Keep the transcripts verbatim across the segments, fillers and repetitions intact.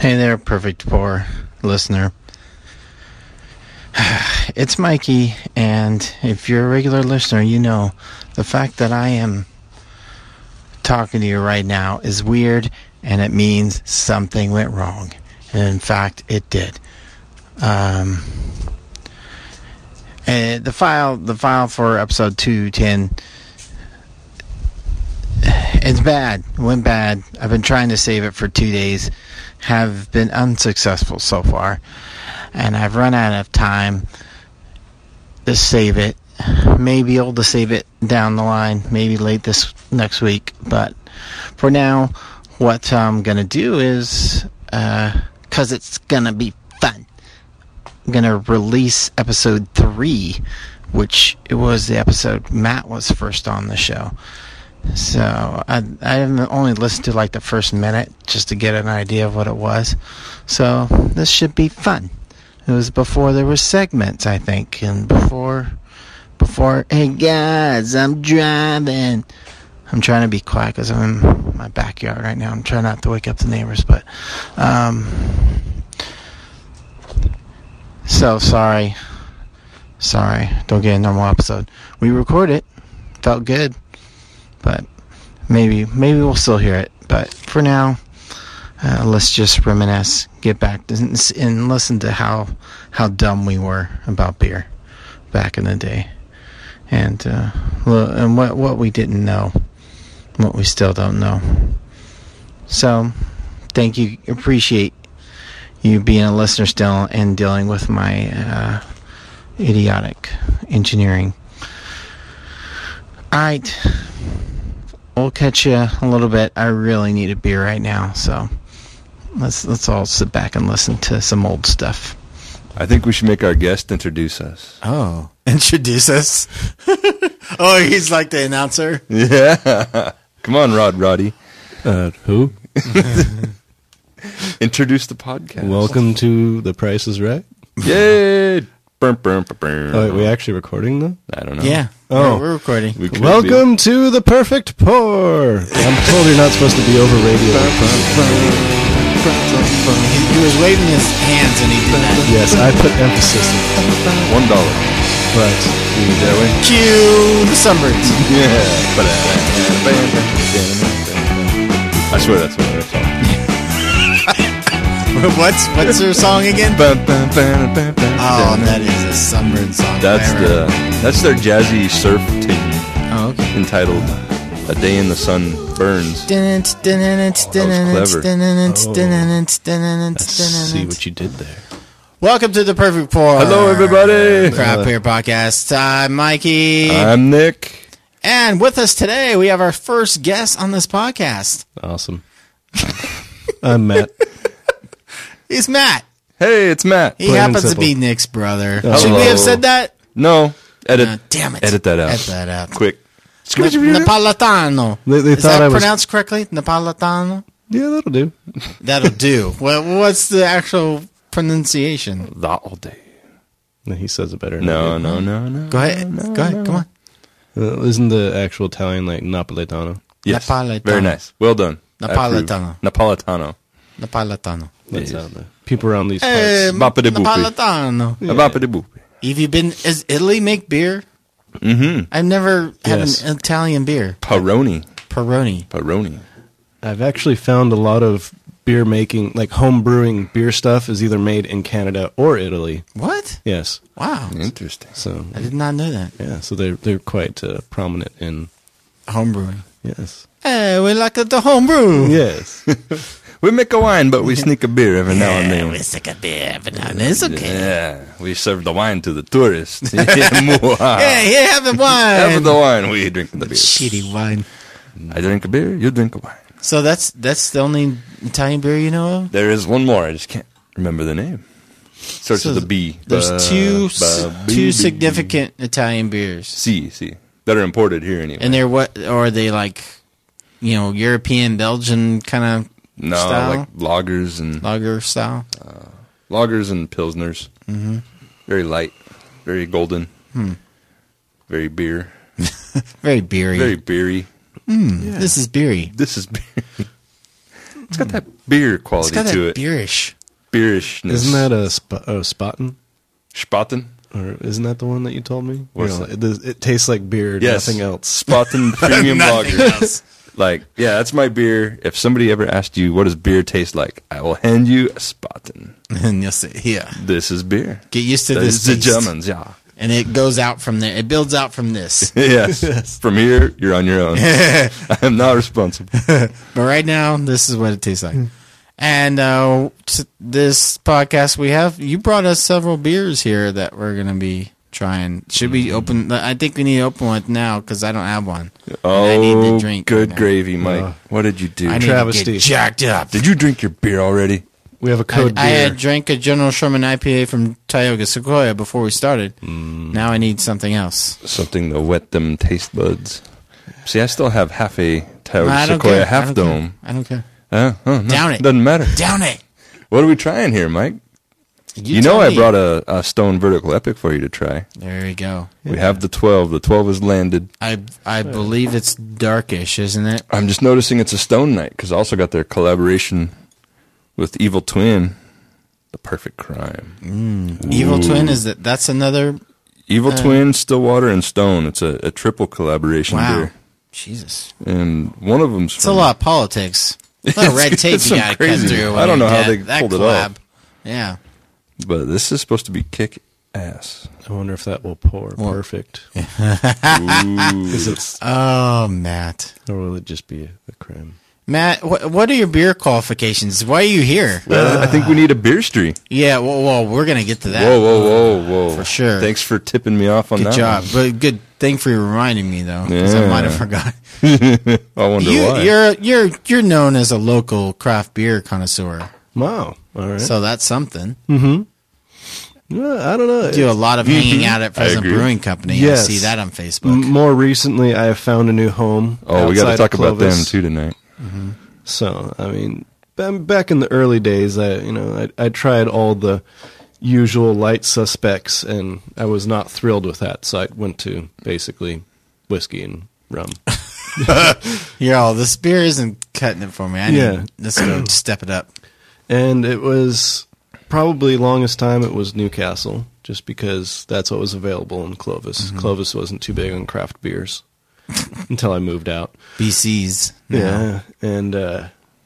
Hey there, Perfect Pour listener. It's Mikey, and if you're a regular listener, you know the fact that I am talking to you right now is weird, and it means something went wrong. And in fact, it did. Um, and the file, the file for episode two ten, it's bad. It went bad. I've been trying to save it for two days. Have been unsuccessful so far. And I've run out of time to save it. Maybe able to save it down the line. Maybe late this next week. But for now, what I'm going to do is, because uh, it's going to be fun, I'm going to release episode three, which it was the episode Matt was first on the show. So I I only listened to like the first minute just to get an idea of what it was. So this should be fun. It was before there were segments, I think, and before before hey guys, I'm driving. I'm trying to be quiet because I'm in my backyard right now. I'm trying not to wake up the neighbors, but um. So sorry, sorry. Don't get a normal episode. We recorded it. Felt good. But maybe maybe we'll still hear it. But for now, uh, let's just reminisce, get back to, and listen to how how dumb we were about beer back in the day, and uh, and what what we didn't know, what we still don't know. So, thank you, appreciate you being a listener still and dealing with my uh, idiotic engineering. All right. We'll catch you a little bit. I really need a beer right now, so let's let's all sit back and listen to some old stuff. I think we should make our guest introduce us. Oh, introduce us? Oh, he's like the announcer? Yeah. Come on, Rod Roddy. Uh, who? Introduce the podcast. Welcome to The Price is Right. Yay! Burn, burn, burn, burn. Oh, are we actually recording though? I don't know. Yeah. Oh, we're, we're recording. We Welcome be. to The Perfect Pour. I'm told you're not supposed to be over radio. He, he was waving his hands and he did that. Yes, I put emphasis in it. One dollar. But that way. Cue the Sunbirds. Yeah. I swear that's what they're talking. What's what's their song again? Oh, that is a Sunbird song. That's the that's their jazzy surf tune. Oh, okay. Entitled "A Day in the Sun Burns." That was clever. Oh, let's see what you did there. Welcome to the Perfect Pour. Hello, everybody. Crap Beer Podcast. I'm Mikey. I'm Nick. And with us today, we have our first guest on this podcast. Awesome. I'm Matt. He's Matt. Hey, it's Matt. He happens to be Nick's brother. Hello. Should we have said that? No. Edit. Uh, damn it. Edit that out. Edit that out. Quick. Napolitano. They, they Is thought that I was pronounced correctly? Napolitano? Yeah, that'll do. That'll do. What, what's the actual pronunciation? That'll do. No, he says it better. No, no, no, no. Go ahead. No, Go ahead. no. Come on. Uh, isn't the actual Italian like Napolitano? Yes. Napolitano. Very nice. Well done. Napolitano. Napolitano. Napolitano. That's Yes. how the people around these Hey, parts. Bappa-de-boopy. Napolitano. Yeah. Bappa-de-boopy. Have you been? Does Italy make beer? Mm-hmm. I've never had Yes. an Italian beer. Peroni. Peroni. Peroni. I've actually found a lot of beer making, like home brewing beer stuff, is either made in Canada or Italy. What? Yes. Wow. Interesting. So I did not know that. yeah, so they're they're quite uh, prominent in. Homebrewing. Yes. Hey, we like the homebrew. Yes. We make a wine, but we sneak a beer every now and then. we stick a beer every now and then. It's okay. Yeah, we serve the wine to the tourists. Yeah, Hey, here, have the wine. have the wine, we drink the beer. Shitty wine. I drink a beer, you drink a wine. So that's that's the only Italian beer you know of? There is one more, I just can't remember the name. Starts So with a B. There's Ba- two ba- two B- significant Italian beers. C, C. That are imported here anyway. And they're what, or are they like, you know, European, Belgian kind of no, style? like lagers and lager style? uh, lagers and pilsners. Mm-hmm. Very light, very golden, Hmm. very beer, Very beery. very beery. Mm, This is beery. This is beer. It's got that beer It's quality got to that it. beerish. Beerishness. Isn't that a sp- oh, Spaten? Spaten? Or isn't that the one that you told me? What's You know, that? It, does- it tastes like beer, Yes. nothing else. Spaten Premium Nothing Lager. else. Like, yeah, that's my beer. If somebody ever asked you, what does beer taste like? I will hand you a Spaten. And you'll say, here, This is beer. get used to That this is the taste. Germans, yeah. And it goes out from there. It builds out from this. Yes. From here, you're on your own. I am not responsible. But right now, this is what it tastes like. And uh, t- this podcast we have, you brought us several beers here that we're going to be trying. Should we open? I think we need to open one now because I don't have one. Oh, I need to drink good right now. gravy, Mike. Uh, what did you do? I need Travesty. to get jacked up. Did you drink your beer already? We have a I, code I beer. had drank a General Sherman I P A from Tioga Sequoia before we started. Now I need something else. Something to wet them taste buds. See, I still have half a Tioga I don't Sequoia care. I half don't dome. care. I don't care. Uh, oh, no, Down it. Doesn't matter. Down it. What are we trying here, Mike? You, know tell I me. brought a, a Stone Vertical Epic for you to try. There we go. We have the twelve. The twelve is landed. I I believe it's darkish, isn't it? I'm just noticing it's a Stone Night because I also got their collaboration with Evil Twin, The Perfect Crime. Evil Ooh. Twin is that? That's another. Evil Uh, Twin, Stillwater, and Stone. It's a, a triple collaboration Wow. beer. Jesus, And one of them's it's a lot of politics. A lot of red It's- tape it's you some got to cut crazy- through. When I don't you're know how dead. they that pulled it collab. off. Yeah. But this is supposed to be kick ass. I wonder if that will pour Well- perfect. Ooh. Is it, Oh, Matt. or will it just be a creme? Matt, what what are your beer qualifications? Why are you here? Well, I think we need a beer stream. Yeah, well, well we're gonna get to that. Whoa, whoa, whoa, whoa. For sure. Thanks for tipping me off on Good that job, one. but good thing for reminding me though, because I Yeah. might have forgot. I wonder You, why. you're you're you're known as a local craft beer connoisseur, Wow. All right. so that's something. Well, I don't know. Do a lot of hanging out at I Pheasant agree. Brewing Company. Yes. I see that on Facebook. M- More recently, I have found a new home. oh, we got to outside talk of about them Clovis. too tonight. So, I mean, ba- back in the early days, I you know I, I tried all the usual light suspects, and I was not thrilled with that. So I went to basically whiskey and rum. You're all, this beer isn't cutting it for me. I need, Yeah. let's go step it up. And it was probably longest time it was Newcastle, just because that's what was available in Clovis. Clovis wasn't too big on craft beers until I moved out. B Cs. Yeah, and uh,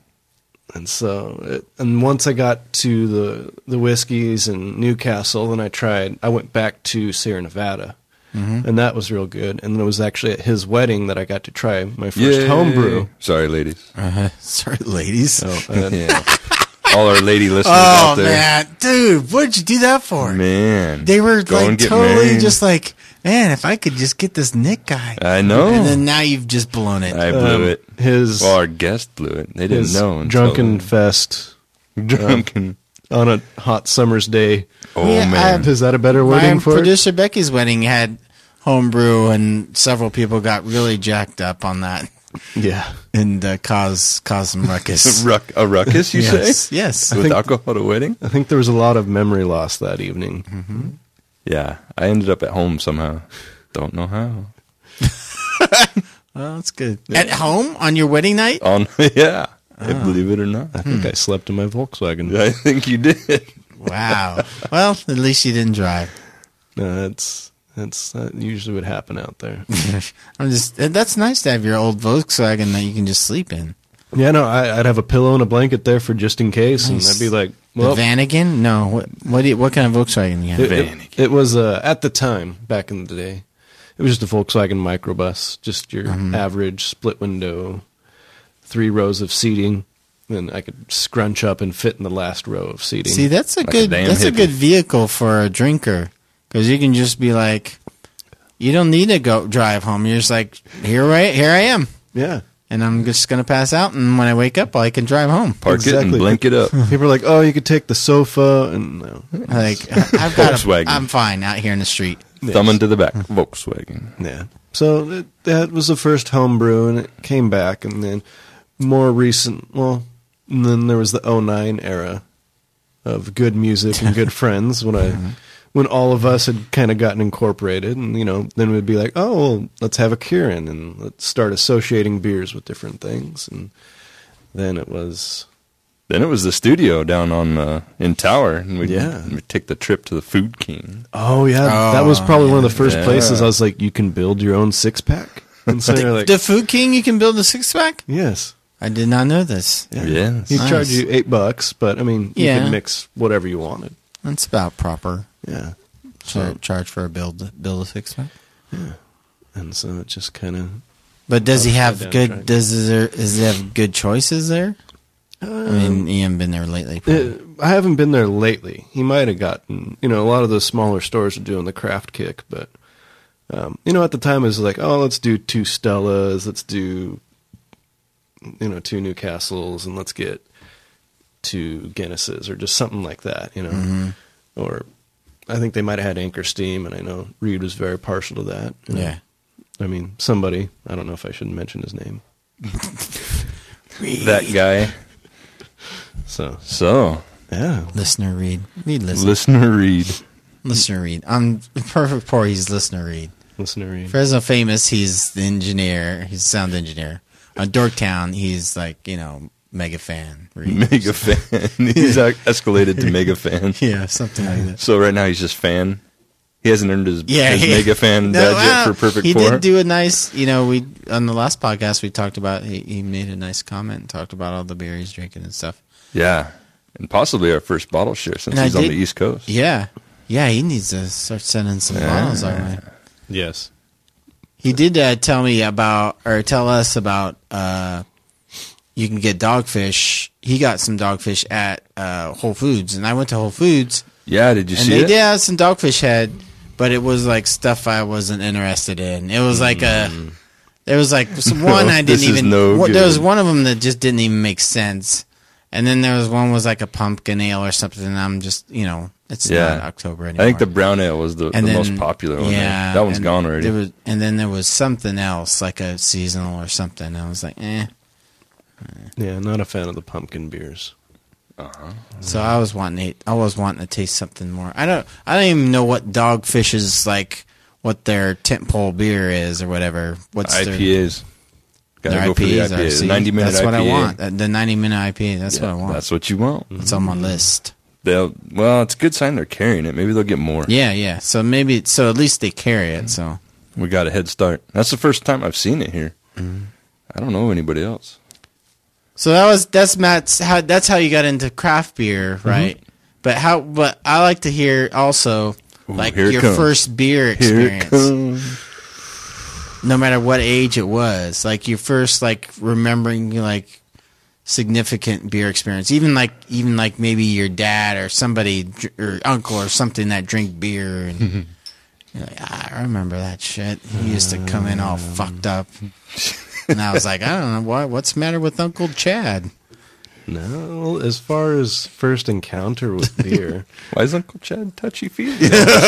and so it, and once I got to the the whiskeys in Newcastle, then I tried. I went back to Sierra Nevada, and that was real good. And then it was actually at his wedding that I got to try my first Yay. homebrew. Sorry, ladies. Uh-huh. Sorry, ladies. Oh, uh, Yeah. All our lady listeners Oh, out there. man. Dude, what did you do that for? Man. They were Go like and get totally married. just like, man, if I could just get this Nick guy. I know. And then now you've just blown it. I blew um, it. His Well, our guest blew it. They didn't his know. until- drunken fest Drunken. on a hot summer's day. oh, Yeah, man. Is that a better My wording for it? producer Becky's wedding had homebrew, and several people got really jacked up on that Yeah. and uh, cause cause some ruckus. Ruck, a ruckus, you yes, say? yes. With think- alcohol at a wedding? I think there was a lot of memory loss that evening. Yeah. I ended up at home somehow. Don't know how. Well, that's good. At home on your wedding night? On Yeah. Believe it or not. I think I slept in my Volkswagen. I think you did. Wow. Well, at least you didn't drive. No, that's that's that usually would happen out there. I'm just. That's nice to have your old Volkswagen that you can just sleep in. Yeah, no, I, I'd have a pillow and a blanket there for just in case, Nice. and I'd be like, well, the Vanagon? No. What? What? Do you, what kind of Volkswagen do you have? it, it, Vanagon. it was uh, at the time back in the day. It was just a Volkswagen microbus, just your average split window, three rows of seating. Then I could scrunch up and fit in the last row of seating. See, that's a Like a good. damn that's a hippie. good vehicle for a drinker, because you can just be like, you don't need to go drive home. You're just like, here, I, here I am, yeah. and I'm just gonna pass out, and when I wake up, I can drive home. Park it Exactly. and blink it up. People are like, oh, you could take the sofa, and no. Like I've got. A, Volkswagen. I'm fine out here in the street. Thumb into the back. Volkswagen. Yeah. So it, that was the first homebrew, and it came back, and then more recent, well, and then there was the oh nine era of good music and good friends when I, when all of us had kind of gotten incorporated, and you know, then we'd be like, oh, well, let's have a Kirin, and let's start associating beers with different things, and then it was Then it was the studio down on uh, in Tower, and we'd, Yeah. we'd take the trip to the Food King. Oh yeah, Oh, that was probably one of the first yeah. places I was like, you can build your own six pack. And so you're like, The Food King, you can build a six pack. yes, I did not know this. yeah. Yes. He'd Nice. charge you eight bucks, but I mean, you Yeah. could mix whatever you wanted. That's about proper. Yeah. Char- So, charge for a build build a six pack. and so it just kind of. But does he Upside have down good? track. Does is there is he have good choices there? I mean, you haven't been there lately. probably. Uh, I haven't been there lately. He might have gotten, you know, a lot of those smaller stores are doing the craft kick, but, um, you know, at the time it was like, oh, let's do two Stellas, let's do, you know, two Newcastles, and let's get two Guinnesses, or just something like that, you know. Mm-hmm. Or I think they might have had Anchor Steam, and I know Reed was very partial to that. you know. Yeah. I mean, somebody, I don't know if I should mention his name. That guy. So, So, yeah. Listener Reed. Reed listen. listener Reed. Listener Reed. I'm perfect pour. He's Listener Reed. Listener Reed. Fresno Famous. He's the engineer. He's a sound engineer. On Dorktown, he's like you know mega fan. Reed. Mega fan. He's ac- escalated to mega fan. Yeah, something like that. So right now he's just fan. He hasn't earned his, Yeah, his he- mega fan No, badge yet well, for Perfect he Four. did do a nice. You know, we on the last podcast we talked about. He, he made a nice comment and talked about all the beer he's drinking and stuff. Yeah. And possibly our first bottle share since And I he's on did- the East Coast. Yeah, yeah. He needs to start sending some Yeah. bottles our way. Yes. He did uh, tell me about, or tell us about, uh, you can get dogfish. He got some dogfish at uh, Whole Foods, and I went to Whole Foods, Yeah, did you and see they it? did have some dogfish head, but it was like stuff I wasn't interested in. It was like a, there was like some one I This didn't is even. no one- there was good. one of them that just didn't even make sense, and then there was one was like a pumpkin ale or something. And I'm just, you know, it's Yeah. not October I anymore. think the brown ale was the, the And then- most popular one. Yeah, That one's and gone already. There was, and then there was something else, like a seasonal or something. I was like, eh. Yeah, not a fan of the pumpkin beers. So I was wanting to, I was wanting to taste something more. I don't, I don't even know what Dogfish's like, what their tentpole beer is or whatever. What's I their, P As. Gotta their go for the I P I As? P A. are- see, ninety minute that's what I P A. I want. Uh, The ninety minute I P A. That's Yeah, what I want. That's what you want. It's on my list. They'll, well, it's a good sign they're carrying it. Maybe they'll get more. Yeah, yeah. So maybe, so at least they carry it. So We got a head start. That's the first time I've seen it here. Mm-hmm. I don't know anybody else. So that was that's Matt's how that's how you got into craft beer, right? But how? But I like to hear also Ooh, like here it your comes. first beer Here it experience, comes. no matter what age it was. Like your first like remembering like significant beer experience, even like even like maybe your dad or somebody dr- or uncle or something that drink beer and. You're like, ah, I remember that shit. He used to come in all fucked up. And I was like, I don't know what what's the matter with Uncle Chad. No, as far as first encounter with beer, Why is Uncle Chad touchy feely?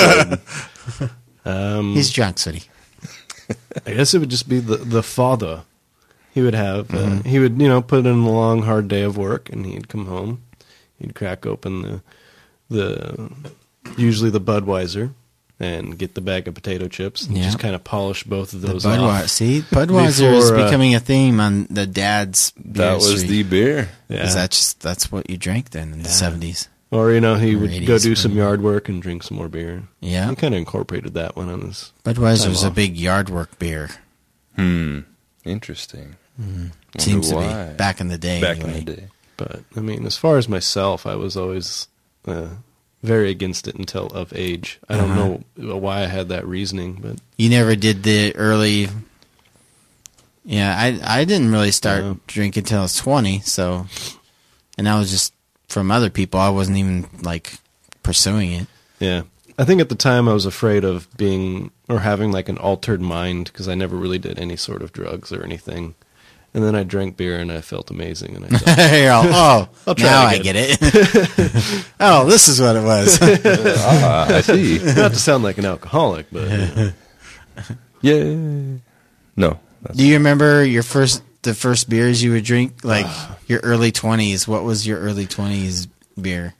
um, He's drunk, Sooty. I guess it would just be the the father. He would have uh, he would you know put in a long hard day of work, and he'd come home. He'd crack open the the usually the Budweiser and get the bag of potato chips and Yeah. just kind of polish both of The those Budweiser. off. See, Budweiser is Before, uh, becoming a theme on the dad's beer That was street. the beer. Yeah. 'Cause that's just that's what you drank then in the seventies. Or you know he Or would eighties, go do some whatever. yard work and drink some more beer. Yeah, He kind of incorporated that one on his. Budweiser's Time a off. big yard work beer. Hmm. Interesting. Wonder Seems to why. be back in the day. Back anyway. in the day. But I mean, as far as myself, I was always uh, very against it until of age. I don't Uh-huh. know why I had that reasoning, but You never did the early. Yeah, I I didn't really start No. drinking until I was twenty. So, and I was just from other people. I wasn't even like pursuing it. yeah. I think at the time I was afraid of being or having like an altered mind because I never really did any sort of drugs or anything. And then I drank beer and I felt amazing. And I thought, You're all, oh, I'll try now it I get it. Oh, this is what it was. Ah, I see. not to sound like an alcoholic, but you know, Yay. No. That's, Do you remember your first, the first beers you would drink? Like your early twenties. What was your early twenties beer?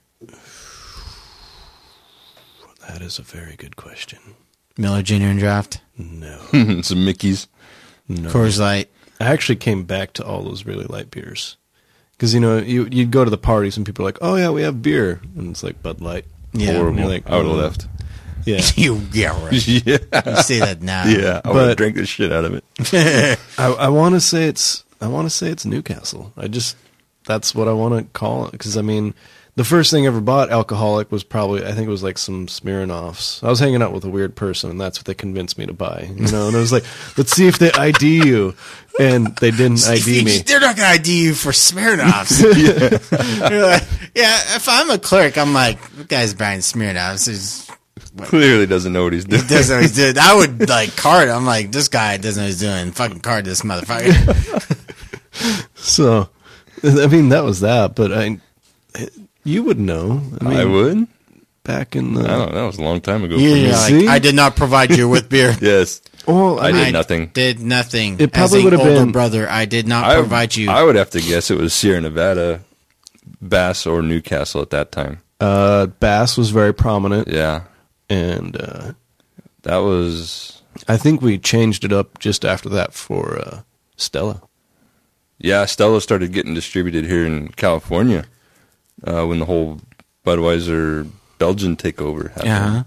that is a very good question. Miller Junior and Draft, No, some Mickeys. no. Coors Light. I actually came back to all those really light beers Because, you know, you, you'd go to the parties and people are like, oh, yeah, we have beer. And it's like Bud Light. Yeah. Horrible. You're like, I would have oh. left. Yeah. you, yeah, right. Yeah. You say that now. Yeah. I would But- have drank the shit out of it. I, I want to say it's I want to say it's Newcastle. I just that's what I want to call it because I mean the first thing I ever bought alcoholic was probably I think it was like some Smirnoffs. I was hanging out with a weird person and that's what they convinced me to buy. You know, and I was like, let's see if they I D you, and they didn't I D me. They're not going to I D you for Smirnoffs. yeah. You're like, yeah, if I'm a clerk, I'm like, that guy's buying Smirnoffs. He's, Clearly doesn't know what he's doing. he doesn't know what he's doing. I would like card. I'm like, this guy doesn't know what he's doing. Fucking card this motherfucker. So, I mean that was that, but I you would know. I mean, I would. back in the I don't know. That was a long time ago You're for me. like, See? I did not provide you with beer. Yes. well, I I did mean, nothing. Did nothing. It probably As a would have older been- brother. I did not I, provide you. I would have to guess it was Sierra Nevada, Bass, or Newcastle at that time. uh, Bass was very prominent, Yeah. and uh, That was... I think we changed it up just after that for uh, Stella. Yeah, Stella started getting distributed here in California uh, when the whole Budweiser Belgian takeover happened. uh-huh.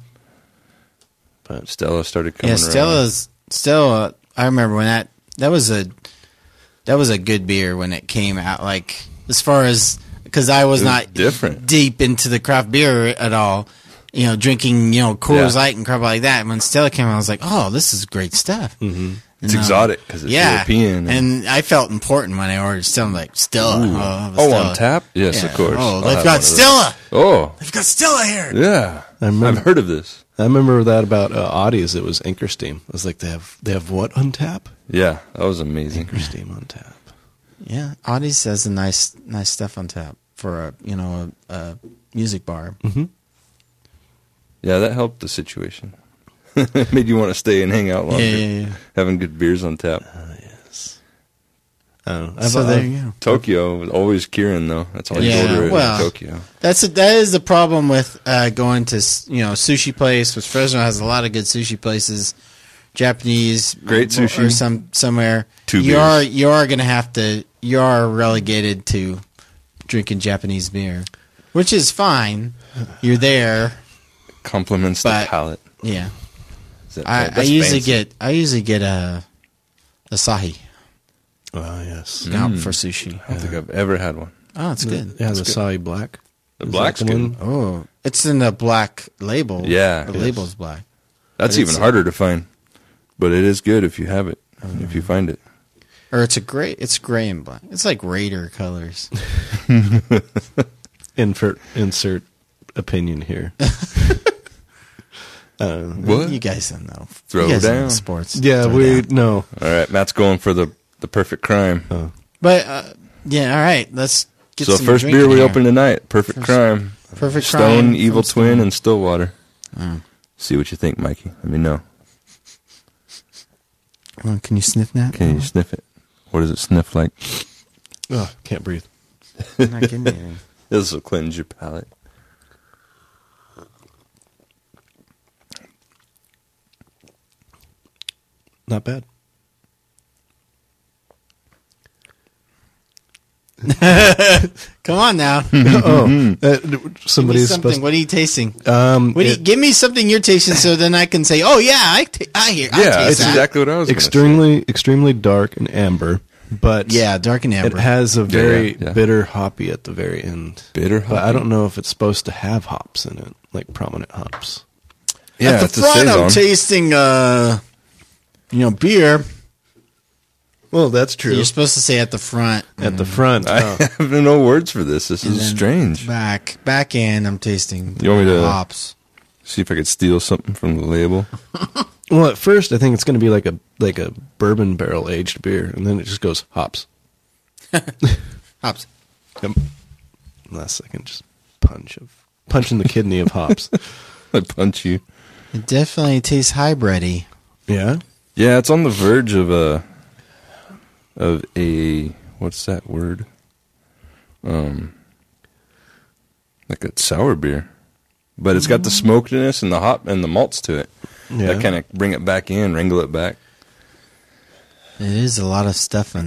But Stella started coming Yeah, around. Stella's Stella. I remember when that that was a that was a good beer when it came out. Like as far as because I was, It was not different. deep into the craft beer at all. You know, drinking you know Coors Yeah. Light and crap like that. When Stella came out, I was like, oh, this is great stuff. Mm-hmm. It's And, uh, exotic because it's yeah, European. and I felt important when I ordered Stella. I'm like Stella. Ooh. Oh, I have a Oh, Stella. on tap? Yes, Yeah. of course. Oh, I'll they've have got one of those. Stella. Oh, They've got Stella here. yeah. I remember- I've heard of this. I remember that about uh, Audis. It was Anchor Steam. I was like, they have they have what on tap? Yeah, that was amazing. Anchor Steam on tap. Yeah, Audie's has a nice nice stuff on tap for a you know a, a music bar. Mm-hmm. Yeah, that helped the situation. Made you want to stay and hang out longer. Yeah, yeah, yeah. Having good beers on tap. Yes. Uh, I've, So I've, there you go. Tokyo was always Kirin though. That's all you Yeah, order well- in Tokyo. That's a, that is the problem with uh, going to s- you know sushi place. Which Fresno has a lot of good sushi places, Japanese, Great sushi. or some somewhere. Two you beers. are you are gonna have to you are relegated to drinking Japanese beer, which is fine. You're there, Compliments But- the palate. yeah. Is that- I, I that's usually fancy. get I usually get a Asahi oh, yes. out for sushi. I don't think I've ever had one. Oh, it's good. Yeah, the That's good. Acai Black. The Is black's that the good. one? Oh, it's in the black label. Yeah, the yes. label's black. That's But even it's- harder to find. But it is good if you have it. If you find it. Or it's a gray. It's gray and black. It's like Raider colors. Insert, insert opinion here. uh, What? You guys don't know. Throw you guys don't know down. sports. yeah, Throw we, down. no. All right, Matt's going for the, the perfect crime. But uh, yeah, all right. Let's get so some first drinking beer we here. open tonight, Perfect First- Crime. Perfect Stone, Crime Evil from Twin, Stone. and Stillwater. Oh. See what you think, Mikey. Let me know. Well, can you sniff that? Can you sniff it? What does it sniff like? Oh, can't breathe. I'm not kidding you. This will cleanse your palate. Not bad. Come on now. oh, uh, Give me somebody's something. supposed. What are you tasting? Um, What do you, it- give me something you're tasting, so then I can say, "Oh yeah, I, ta- I hear, I Yeah, taste that's that." exactly what I was gonna say. extremely, extremely dark and amber, but Yeah, dark and amber. it has a very yeah, yeah. bitter hoppy at the very end. Bitter But I hoppy? don't know if it's supposed to have hops in it, like prominent hops. Yeah, At it's the a front, I'm saison. tasting, uh, you know, beer. Well, that's true. You're supposed to say at the front. At the front, I oh. have no words for this. This and is then strange. Back, back end, I'm tasting. You want me to- hops? See if I could steal something from the label. Well, at first I think it's going to be like a like a bourbon barrel aged beer, and then it just goes hops. Hops. Yep. Last second, just punch of punch in the kidney of hops. I punch you. It definitely tastes hybrid-y. Yeah. Yeah, it's on the verge of a of a what's that word? Um, like a sour beer, but it's got the smokiness and the hop and the malts to it. Yeah. That kind of bring it back in, wrangle it back. It is a lot of stuff in there.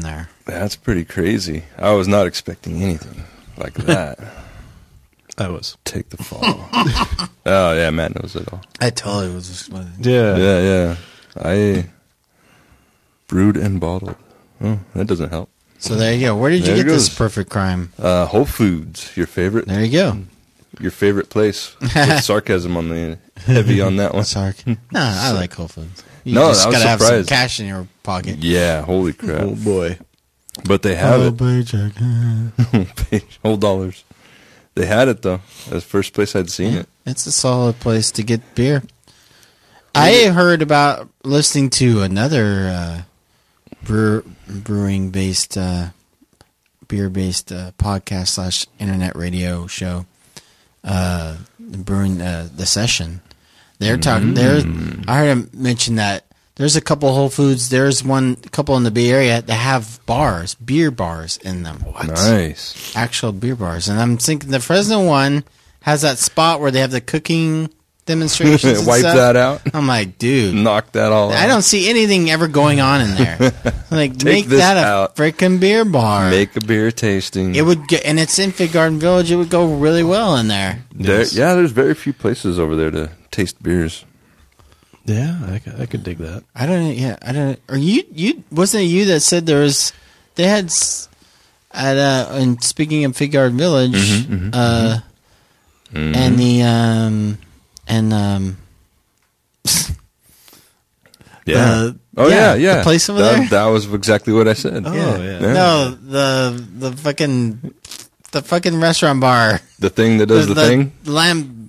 That's pretty crazy. I was not expecting anything like that. I was. Take the fall. Oh, yeah, Matt knows it all. I totally was just one. Yeah. Yeah, yeah. I brewed and bottled. Oh, that doesn't help. So there you go. Where did you There get it this goes. perfect crime? Uh, Whole Foods, your favorite, There you go. your favorite place. With sarcasm on the heavy on that one. Sorry. No, I like Whole Foods. You No, just I was gotta have some surprised. cash in your pocket. Yeah, holy crap! Oh boy. But they have Oh, it. paycheck. Whole dollars. They had it though. That's the first place I'd seen it. It's a solid place to get beer. I heard about listening to another uh, brew, brewing-based, uh, beer-based uh, podcast slash internet radio show, uh, brewing uh, the session. They're talking. They're. I heard him mention that there's a couple Whole Foods. There's one couple in the Bay Area that have bars, beer bars in them. What? Nice. Actual beer bars, and I'm thinking the Fresno one has that spot where they have the cooking demonstrations. and Wipe stuff. that out. I'm like, dude, Knock that all out. I don't see anything ever going on in there. I'm like, make this that a out. freaking beer bar. Make a beer tasting. it would get, and it's in Fig Garden Village. It would go really well in there. There, Yes. yeah, there's very few places over there to taste beers. Yeah, I, c- I could dig that. I don't. Yeah, I don't. Or you? You wasn't it you that said there was? They had s- at uh. And speaking of Fig Garden Village, Mhm, mhm, uh, Mhm. and the um, and um. Yeah. the- oh yeah, yeah, the yeah. place over that, there? That was exactly what I said. Oh, Yeah. yeah. Yeah. No, the the fucking the fucking restaurant bar. The thing that does the, thing. Lamb.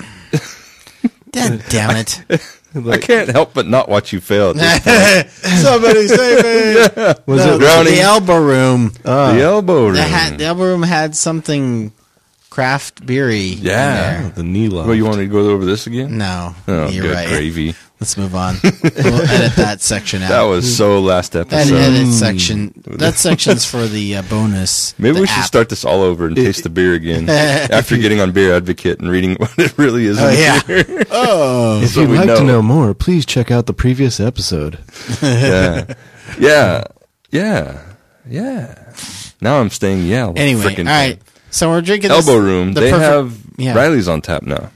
God damn it! I can't help but not watch you fail. At this Somebody save me! Was No, it drowning? The elbow room. Ah, the elbow room. The, had, the elbow room had something craft beery. in Yeah. there. the knee lock? Well, you want me to go over this again? No, Oh, you're good right. gravy. Let's move on. We'll edit that section out. That was so last that episode. edit section. That section's for the uh, bonus. Maybe the we should app. start this all over and taste the beer again after getting on Beer Advocate and reading what it really is. Oh in yeah. beer. Oh. If So you'd we like know. to know more, please check out the previous episode. yeah, yeah, yeah, yeah. Now I'm staying. Yeah. all the Anyway, all frickin' right. time. So we're drinking this, Elbow Room. the They perfect- have yeah. Riley's on tap now,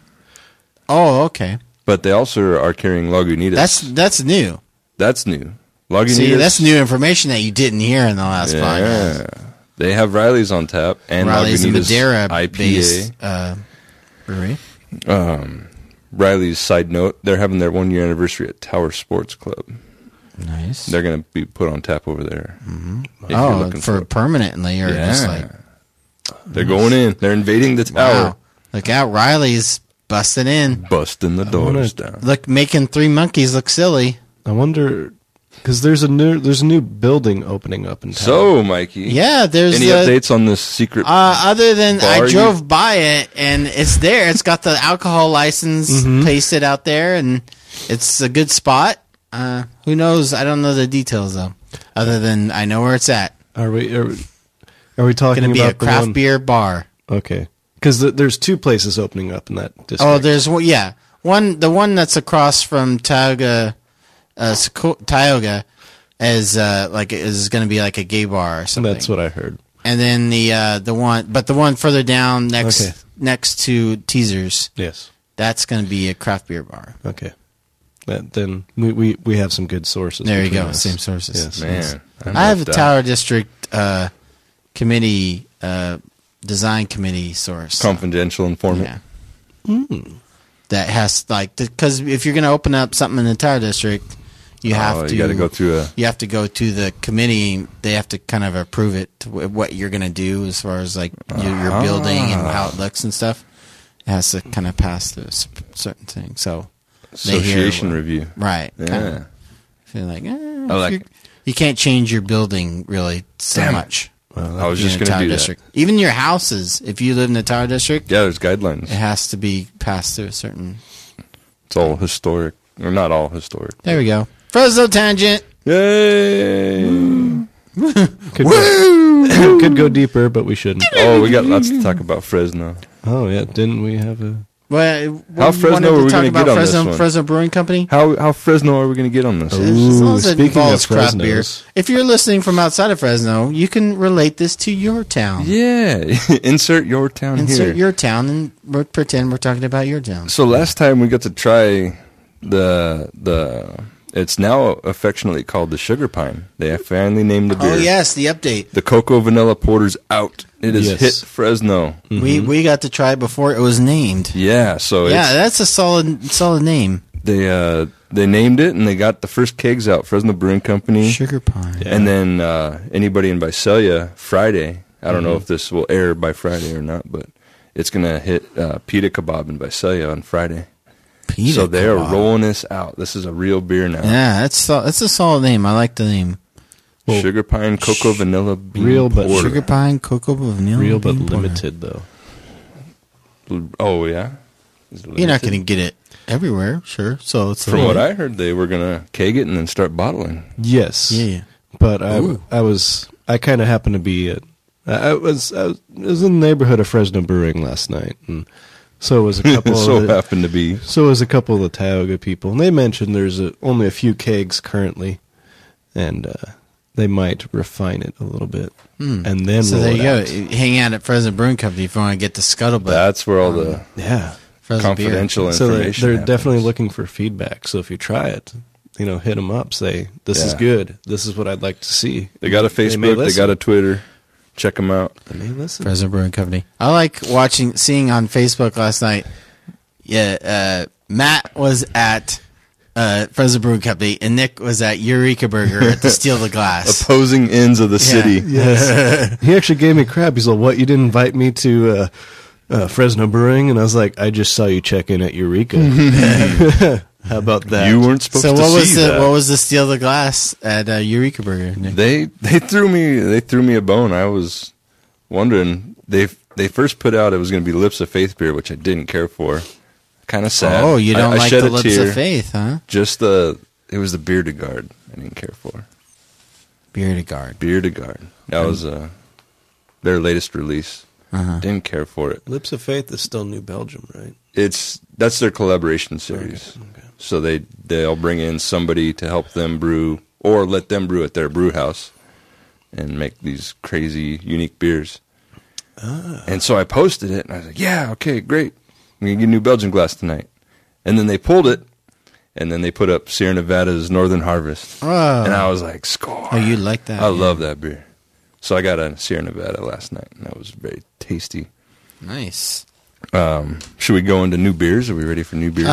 Oh, okay. but they also are carrying Lagunitas. That's that's new. that's new. Lagunitas. See, that's new information that you didn't hear in the last podcast. Yeah. They have Riley's on tap and Riley's Lagunitas Madeira I P A. based uh, brewery. Um, Riley's side note: they're having their one year anniversary at Tower Sports Club. Nice. They're going to be put on tap over there. Mm-hmm. Oh, for permanently or just like they're going in. They're invading the tower, wow. Look out, Riley's busting in. busting the wanna- doors down. Look, making three monkeys look silly. I wonder because there's a new there's a new building opening up in town. So, Mikey, Yeah, there's any the, updates on this secret? Uh, other than bar I you- drove by it and it's there. It's got the alcohol license Mm-hmm. pasted out there, and it's a good spot. Uh, who knows? I don't know the details though. Other than I know where it's at. Are we are, we- are we talking Going to be a about the craft one? beer bar. Okay, because the, there's two places opening up in that district. Oh, there's one. Yeah, one. The one that's across from Tioga, uh, Seco- Tioga, is uh, like is going to be like a gay bar or something. That's what I heard. And then the uh, the one, but the one further down next Okay. next to Teasers, Yes. that's going to be a craft beer bar. Okay. That, then we, we, we have some good sources. There you between go, us. same sources. Yes. Man, I have a that. Tower District uh, committee uh, design committee source. Confidential informant. Yeah. Mm. That has like because if you're going to open up something in the Tower District, you have oh, to you got to go through a. you have to go to the committee. They have to kind of approve it to wh- what you're going to do as far as like your, your Ah. building and how it looks and stuff. It has to kind of pass through a s- certain thing. So they hear Association what- review. right? Yeah. Kinda feel like eh, I like- if you're- you can't change your building really so Damn it. much. Well, I was in just the going to Tower do District. Even your houses, if you live in the Tower District, that. Yeah, there's guidelines. it has to be passed through a certain. It's all historic, or not all historic. There we go. Fresno tangent. Yay! could, go, could go deeper, but we shouldn't. Oh, we got lots to talk about Fresno. Oh yeah, didn't we have a? Well, How you Fresno wanted are to we talk gonna about get on Fresno, this one? Fresno Brewing Company? How how Fresno are we going to get on this? As long as it speaking involves of craft beer. Fresnos. If you're listening from outside of Fresno, you can relate this to your town. Yeah, insert your town Insert here. your town and we'll pretend we're talking about your town. So last time we got to try the the. It's now affectionately called the Sugar Pine. They finally named the beer. Oh yes, the update. The Cocoa Vanilla Porter's out. It has Yes. hit Fresno. We we got to try it before it was named. Yeah, so Yeah, it's, that's a solid solid name. they uh, they named it and they got the first kegs out. Fresno Brewing Company, Sugar Pine. Yeah. and then uh, anybody in Visalia Friday. I don't Mm-hmm. know if this will air by Friday or not, but it's gonna hit uh, Pita Kebab in Visalia on Friday. Pita so they are Kebab. rolling this out. This is a real beer now. Yeah, that's so- that's a solid name. I like the name. Well, Sugar Pine Cocoa Vanilla Bean real but Porter. Sugar Pine Cocoa Vanilla. real but Bean Porter. limited though. Oh yeah, Is it You're not limited? going to get it everywhere, sure. So it's From what I heard, they were gonna keg it and then start bottling. Yes. yeah, yeah. But I, Ooh. I was, I kind of happened to be at, I was, I was, I was in the neighborhood of Fresno Brewing last night, and so was a couple. so of the, happened to be. so was a couple of the Tioga people, and they mentioned there's a, only a few kegs currently, and uh, they might refine it a little bit, Hmm. and then So roll there you it go. out. Hang out at Fresno Brewing Company if you want to get the scuttlebutt. That's where all the Yeah. Fresno confidential So they, information. they're happens. definitely looking for feedback. So if you try it, you know, hit them up. Say this is Yeah. good. This is what I'd like to see. They got a may Facebook. They, listen. got a Twitter. Check them out. They may listen. Fresno Brewing Company. I like watching, seeing on Facebook last night. Yeah, uh, Matt was at uh, Fresno Brewing Company, and Nick was at Eureka Burger at the Steal the Glass. Opposing ends of the city. Yes. He actually gave me crap. He's like, "What? You didn't invite me to uh, uh, Fresno Brewing?" And I was like, "I just saw you check in at Eureka." How about that? You weren't supposed So to what see was the that. what was the Steal the Glass at uh, Eureka Burger? Nick? They they threw me they threw me a bone. I was wondering they they first put out it was going to be Lips of Faith beer, which I didn't care for. Kind of sad. Oh, you don't I, I like shed the a Lips tear. of Faith, huh? Just the it was the Bearded Guard. I didn't care for Bearded Guard. Bearded Guard. That was uh, their latest release. Uh-huh. Didn't care for it. Lips of Faith is still New Belgium, right? It's that's their collaboration series. Okay, okay. So they they'll bring in somebody to help them brew or let them brew at their brew house and make these crazy unique beers. Ah. And so I posted it and I was like, "Yeah, okay, great. I'm gonna get New Belgium glass tonight." And then they pulled it, and then they put up Sierra Nevada's Northern Harvest, Oh, and I was like, "Score!" oh, you like that? I yeah. love that beer. So I got a Sierra Nevada last night, and that was very tasty. Nice. Um, should we go into new beers? Are we ready for new beers?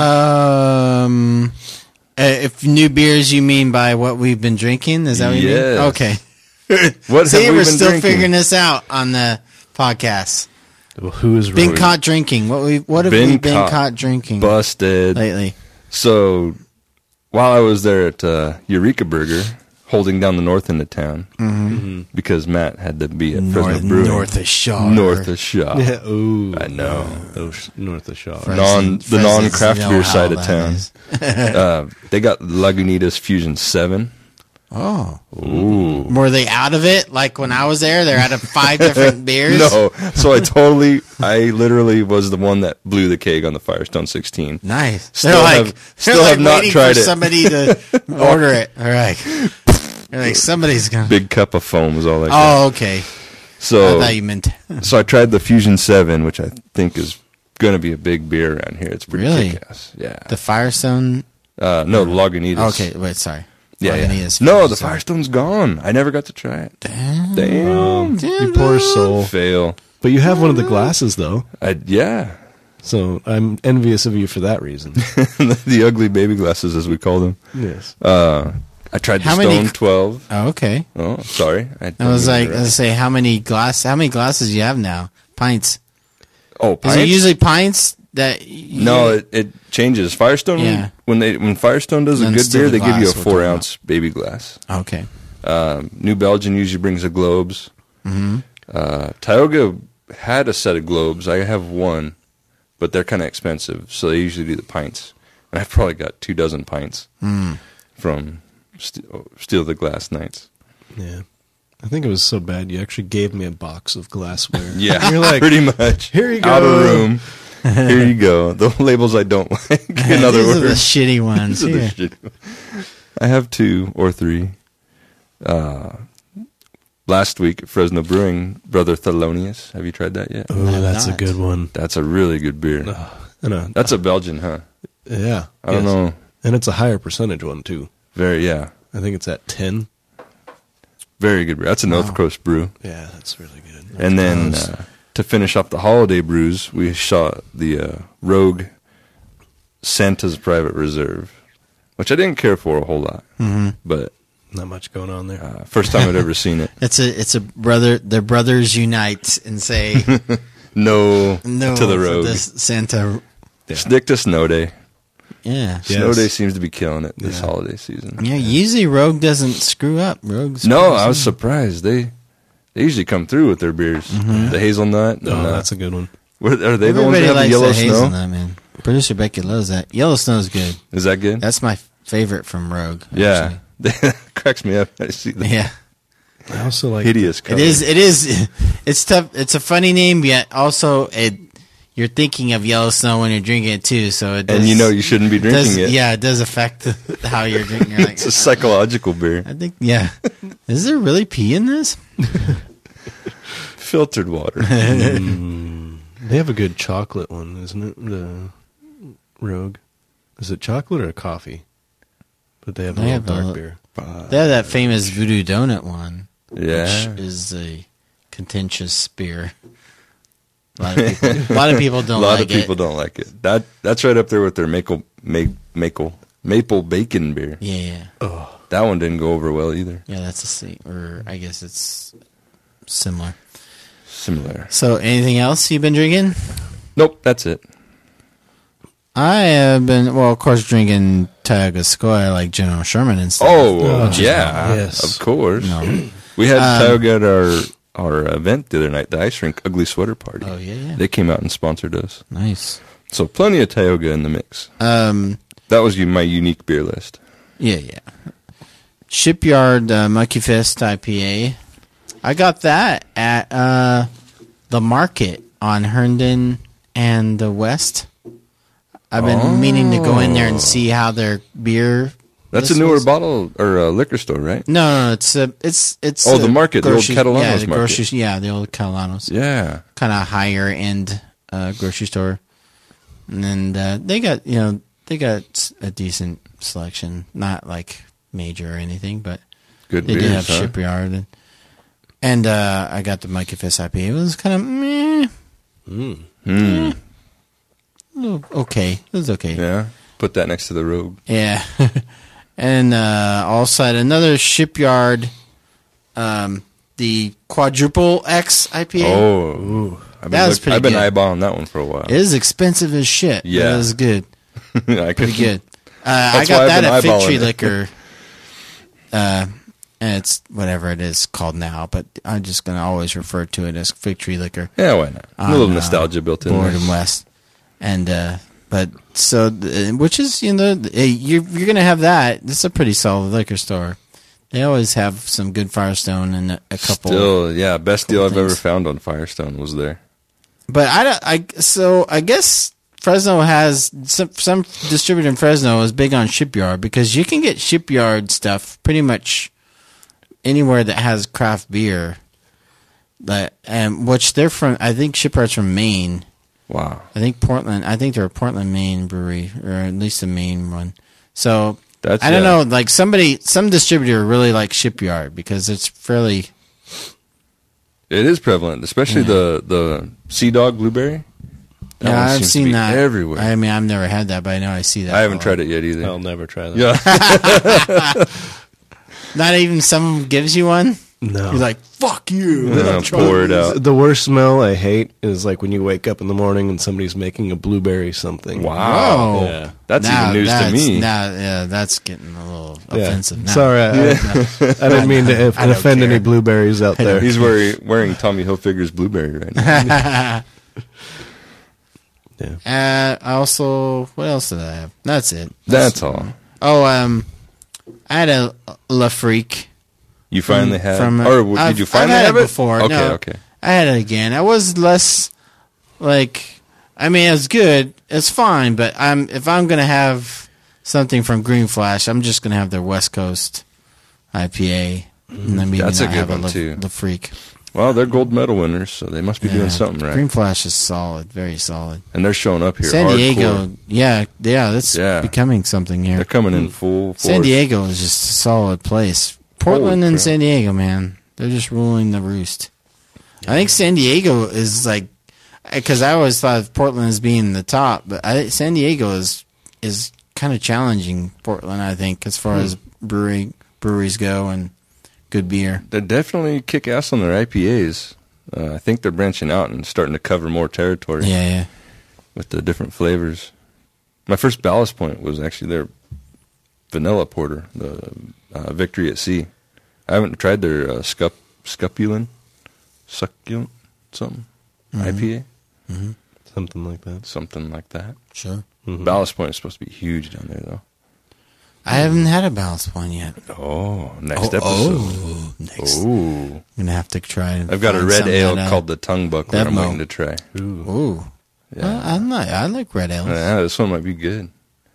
Um, uh, if new beers you mean by what we've been drinking, is that what you Yes. mean? Okay. What See, have we we're been still drinking? figuring this out on the podcast. Well, who is Been really- caught drinking. What we what have Been we been caught. caught, drinking Busted. lately? So while I was there at uh, Eureka Burger, holding down the north end of town, Mhm. because Matt had to be at North, Fresno Brewing, North of Shaw. north of Shaw, Yeah, ooh, I know. Oh, sh- north of Shaw. Fresno- non- the Fresno, non-craft you know beer how side of that town. is. uh, they got Lagunitas Fusion Seven. Oh, Ooh. were they out of it? Like when I was there, they're out of five different beers. No, so I totally, I literally was the one that blew the keg on the Firestone sixteen. Nice. Still they're like, have- still they're have like not waiting tried for it. somebody to order it. All right. They're like, somebody's gonna. Big cup of foam was all I got. Oh, okay. I So, thought you meant. so I tried the Fusion Seven, which I think is going to be a big beer around here. It's pretty Really? kick-ass. Yeah. The Firestone. Uh, no, Lagunitas. Okay, wait, sorry. Yeah, yeah. Lagunitas No, Fusion the Seven. Firestone's gone. I never got to try it. Damn. Damn. You poor soul. Fail. But you have one of the glasses, though. I, yeah. So I'm envious of you for that reason. The ugly baby glasses, as we call them. Yes. Uh, I tried the How Stone many- twelve. Oh, okay. Oh, sorry. I, I didn't was mean like, to I interrupt. was say, how many glass? How many glasses do you have now? Pints. Oh, Is pints? it usually pints that? You, No, it, it changes. Firestone, Yeah. when they when Firestone does a Then good still beer, the they give you a glass we're four talking ounce baby glass. Okay. Um, New Belgium usually brings a globes. Mm-hmm. Uh, Tioga had a set of globes. I have one, but they're kind of expensive, so they usually do the pints. And I've probably got two dozen pints Mm. from Steal, Steal the Glass nights. Yeah. I think it was so bad you actually gave me a box of glassware. Yeah, You're like, pretty much. here you go. Out of room. Here you go. The labels I don't like. In other These words, are the shitty ones. These are the Yeah. shitty ones. I have two or three. Uh, last week at Fresno Brewing, Brother Thelonious. Have you tried that yet? Oh, I've that's not. a good one. That's a really good beer. Uh, and a, That's a Belgian, huh? yeah. I don't yes. know. And it's a higher percentage one too. Very, yeah. I think it's at ten. Very good beer. That's an Wow. Oath Coast brew. Yeah, that's really good. And then Nice. uh, to finish off the holiday brews, we shot the uh, Rogue Santa's Private Reserve, which I didn't care for a whole lot. Mm-hmm. But Not much going on there. uh, first time I'd ever seen it. It's a it's a brother. The brothers unite and say No, no to the for Rogue. this Santa. Yeah. Stick to Snow Day. Yeah, Yeah. Snow Yes. Day seems to be killing it this Yeah. holiday season. yeah. Usually Rogue doesn't screw up. Rogue's No, I was surprised. They they usually come through with their beers. Mm-hmm. The hazelnut. Oh, and, uh, that's a good one. what- are they the ones Everybody that have the likes yellow the snow? hazelnut, man. Producer Becky loves that. Yellow snow's good. Is that good? That's my favorite from Rogue. Yeah, that cracks me up. I see the actually. Yeah. I also like hideous It color. is. It is. It's tough. It's a funny name, yet also it. You're thinking of yellow snow when you're drinking it too, so it does, and you know you shouldn't be drinking does, it. Yeah, it does affect how you're drinking. You're like, It's a psychological beer. I think. Yeah. Is there really pee in this? Filtered water. Mm, they have a good chocolate one, isn't it? The Rogue. Is it chocolate or coffee? But they have a They little have a- dark beer. They have that famous Voodoo Donut one, Yeah. which is a contentious beer. A lot of people, a lot of people A don't lot like of people it. don't like it. That that's right up there with their maple ma- maple maple bacon beer. Yeah, yeah, Oh, That one didn't go over well either. yeah. That's a C, or I guess it's similar. Similar. So, anything else you've been drinking? Nope, that's it. I have been, well, of course, drinking Tioga Sequoia like General Sherman and stuff. Oh, Oh, yeah. yes. Of course. No. We had Um, Tioga at our our event the other night, the ice rink Ugly Sweater Party. Oh, yeah, yeah. They came out and sponsored us. Nice. So plenty of Tioga in the mix. Um, That was you- my unique beer list. yeah, yeah. Shipyard uh, Monkey Fist I P A. I got that at uh, the market on Herndon and the West. I've been Oh. meaning to go in there and see how their beer. That's this a newer was. bottle or a liquor store, right? No, no, no, it's a, it's it's. Oh, a the market, the old grocery- Catalanos yeah, the market. grocery- yeah, the old Catalanos. Yeah. Kind of higher end uh, grocery store, and uh, they got you know they got a decent selection, not like major or anything, but Good they beers, did have huh? Shipyard, and, and uh, I got the Monkey Fist I P A. It was kind of meh, mm. Hmm. a little okay. It was okay. Yeah. Put that next to the Rogue. Yeah. And uh, also had another Shipyard, um, the Quadruple X I P A. Oh. I've been, That was pretty I've been good. eyeballing that one for a while. It is expensive as shit. Yeah. But it was good. I Pretty could- good. Uh, I That's got why I've that been at Fig eyeballing Tree it. Liquor. Uh, and it's whatever it is called now, but I'm just going to always refer to it as Fig Tree Liquor. Yeah, why not? A on, little uh, nostalgia built in Board there. and West. And, uh, but, so, th- which is, you know, th- you're, you're going to have that. This is a pretty solid liquor store. They always have some good Firestone and a, a couple. Still, yeah, best deal I've couple ever things. found on Firestone was there. But I, don't- I, so I guess Fresno has, some, some distributor in Fresno is big on Shipyard because you can get Shipyard stuff pretty much anywhere that has craft beer. But, and which they're from, I think Shipyard's from Maine. Wow. I think Portland. I think they're a Portland, Maine brewery, or at least a Maine one. So That's I don't yeah. know. Like somebody, some distributor really likes Shipyard because it's fairly. It is prevalent, especially Yeah. the the Sea Dog blueberry. That Yeah, one I've seems to seen be that everywhere. I mean, I've never had that, but I know I see that. I haven't tried it yet either. I'll never try that. Yeah. Not even someone gives you one. No. You're like, fuck you. Yeah, pour it out. The worst smell I hate is like when you wake up in the morning and somebody's making a blueberry something. Wow. Whoa. Yeah. That's Now even news to that's- me. Now, yeah, that's getting a little Yeah. offensive. Now. Sorry, I, I, I didn't mean to I don't offend care. any blueberries out there. He's wearing wearing Tommy Hilfiger's blueberry right now. Yeah. Uh, I also, what else did I have? That's it. That's all. Oh, um, I had a La Freak. You finally had, from, uh, or w- I've- did you finally I've had have it it before. Okay, No. okay. I had it again. I was less like I mean, it's good. It's fine, but I'm if I'm gonna have something from Green Flash, I'm just gonna have their West Coast I P A. And then maybe That's a not good have one, Le, too. Le Freak. Well, they're gold medal winners, so they must be Yeah. doing something right. Green Flash is solid, very solid. And they're showing up here. San hardcore. Diego, yeah, yeah, that's Yeah. becoming something here. They're coming in full force. San Diego is just a solid place. Portland Holy and crap. San Diego, man, they're just ruling the roost. I think San Diego is like, because I always thought of Portland as being the top, but I, San Diego is is kind of challenging Portland. I think as far Hmm. as brewery breweries go and good beer. They definitely kick ass on their I P As. Uh, I think they're branching out and starting to cover more territory Yeah, yeah. with the different flavors. My first Ballast Point was actually their vanilla porter, the uh, Victory at Sea. I haven't tried their uh, scup, Scupulin, Succulent, something, Mhm. I P A, Mm-hmm. Something like that. something like that. Sure. Mhm. Ballast Point is supposed to be huge down there, though. I haven't had a Ballast Point yet. Oh, next oh, episode. Oh, next. Ooh. I'm gonna have to try. And I've got a find red some ale that, uh, called the Tongue Buckler that I'm mo- waiting to try. Ooh. Ooh, Yeah. Uh, I like I like red ales. Yeah, this one might be good.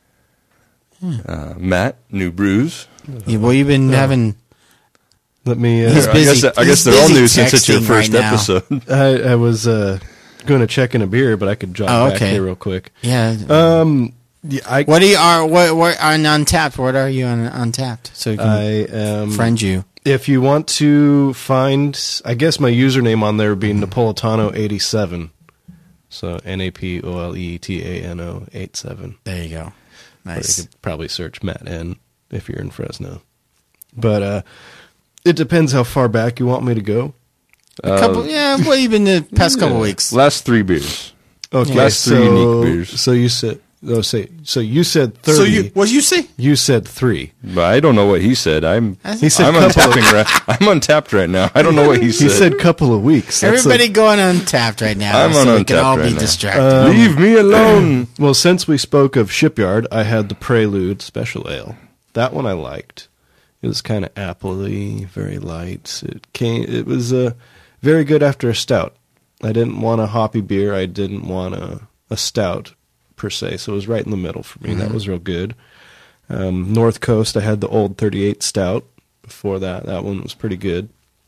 Hmm. Uh, Matt, new brews. Yeah, well, you've been Yeah. having. Let me. He's Uh, I busy- guess, I he's guess they're all busy new since it's your texting first right now. episode. I, I was uh, going to check in a beer, but I could drop Oh, back okay. here real quick. Yeah. Um, yeah, I what are you are what what on Untapped? What are you on Untapped? So we can I am. friend you. If you want to find, I guess my username on there would be Napolitano eighty-seven. So N A P O L E T A N O eight seven. There you go. Or Nice. you could probably search Matt N if you're in Fresno. But uh, it depends how far back you want me to go. A couple. Yeah. What have you been the past couple yeah. weeks? Last three beers. Okay, Last three so, unique beers. So you said, oh, say, so you said thirty. So you what you say? You said three. But I don't know what he said. I'm He said I'm couple. untapping right. I'm untapped right now. I don't know what he said. He said couple of weeks. That's Everybody like- going Untapped right now, I'm so on we can Untapped all right be now. distracted. Uh, Leave me alone. well, since we spoke of Shipyard, I had the Prelude Special Ale. That one I liked. It was kind of appley, very light. It came. It was uh, very good after a stout. I didn't want a hoppy beer. I didn't want a, a stout per se. So it was right in the middle for me. That was real good. Um, North Coast, I had the Old thirty-eight Stout. Before that, that one was pretty good.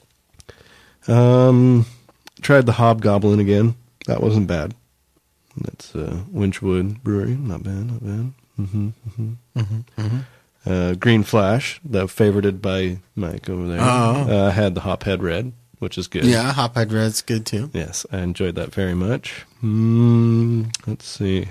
Um, tried the Hobgoblin again. That wasn't bad. That's uh, Winchwood Brewery. Not bad, not bad. Mm-hmm, mm-hmm. Mm-hmm, mm-hmm. Uh, Green Flash, that favorited by Mike over there. Oh. Uh, had the Hophead Red, which is good. Yeah, Hophead Red's good too. Yes, I enjoyed that very much. Mm, let's see.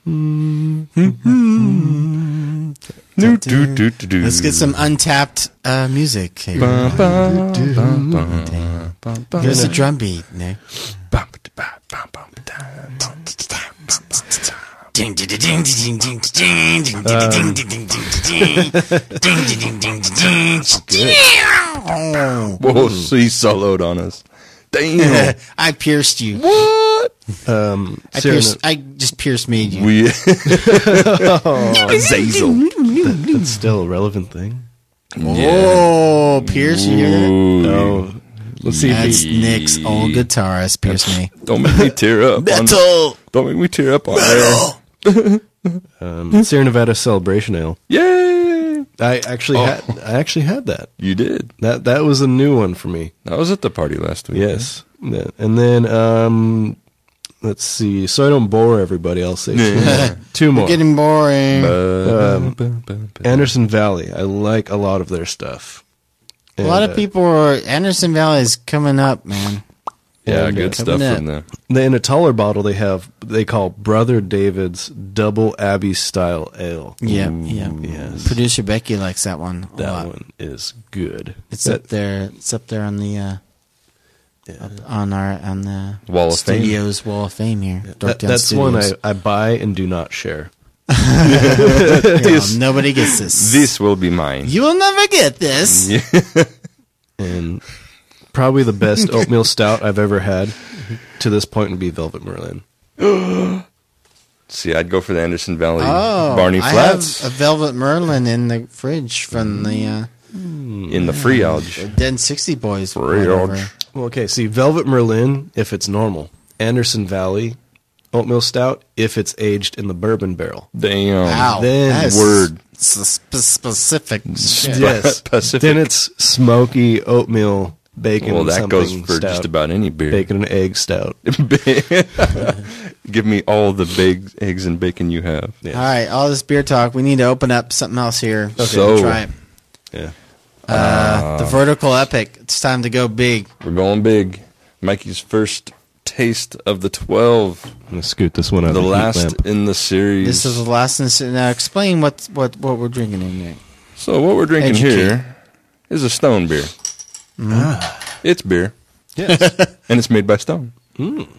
Do, do, do, do, do. Let's get some Untapped uh, music. Here. Bum, bum, bum, bum, bum, bum, bum. Give us a drum beat, Nick. Bum, bum, bum, bum, bum. Ding ding ding ding ding ding ding ding ding ding ding ding ding ding ding ding. Whoa, so he soloed on us. Damn. I pierced you. What? Um, I Cyrano- pierced. I just pierced made you. We Zazel. that, that's still a relevant thing. Oh, pierce you. Ooh. Oh, let's see. That's If Nick's old guitarist. Pierce me. Don't make me tear up. On, Metal. don't make me tear up on air. um, Sierra Nevada Celebration Ale. Yay! I actually Oh. had. I actually had that. You did. That that was a new one for me. I was at the party last week. Yes. Yeah. And then um, let's see. So I don't bore everybody, I'll say two more. Two more. Getting boring. Um, Anderson Valley. I like a lot of their stuff. A lot And, of uh, people are. Anderson Valley is coming up, man. Yeah, And, good uh, stuff coming from up. them. In a taller bottle, they have they call Brother David's Double Abbey Style Ale. Yeah, Ooh, yeah. yes. Producer Becky likes that one a That lot. one is good. It's That- up there. It's up there on the uh, yeah. up on our on the Wall of Fame. studios wall of fame here. That- Dorktown that's one I, Studios. I buy and do not share. Yeah, nobody gets this. This will be mine. You will never get this. Yeah. And probably the best oatmeal stout I've ever had to this point would be Velvet Merlin. See, I'd go for the Anderson Valley Oh, Barney I Flats have a Velvet Merlin in the fridge from the uh, in the Friage. Den sixty Boys. Friage. whatever. Well, okay, see, Velvet Merlin, if it's normal. Anderson Valley, oatmeal stout if it's aged in the bourbon barrel. Damn. Wow. then that is word. s- sp- specific. shit. Yes. Pacific. Then it's smoky oatmeal bacon. Well, that something goes for stout. just about any beer. Bacon and egg stout. Give me all the big eggs and bacon you have. Yeah. All right, all this beer talk. We need to open up something else here. Okay. So- try it. Yeah. Uh, the vertical epic. It's time to go big. We're going big. Mikey's first taste of the twelve. I'm gonna scoot this one out. The of heat last lamp. in the series. This is the last. In, now, explain what what what we're drinking in there. So what we're drinking Educate. here is a Stone beer. Ah. It's beer, Yes. and it's made by Stone. Mm.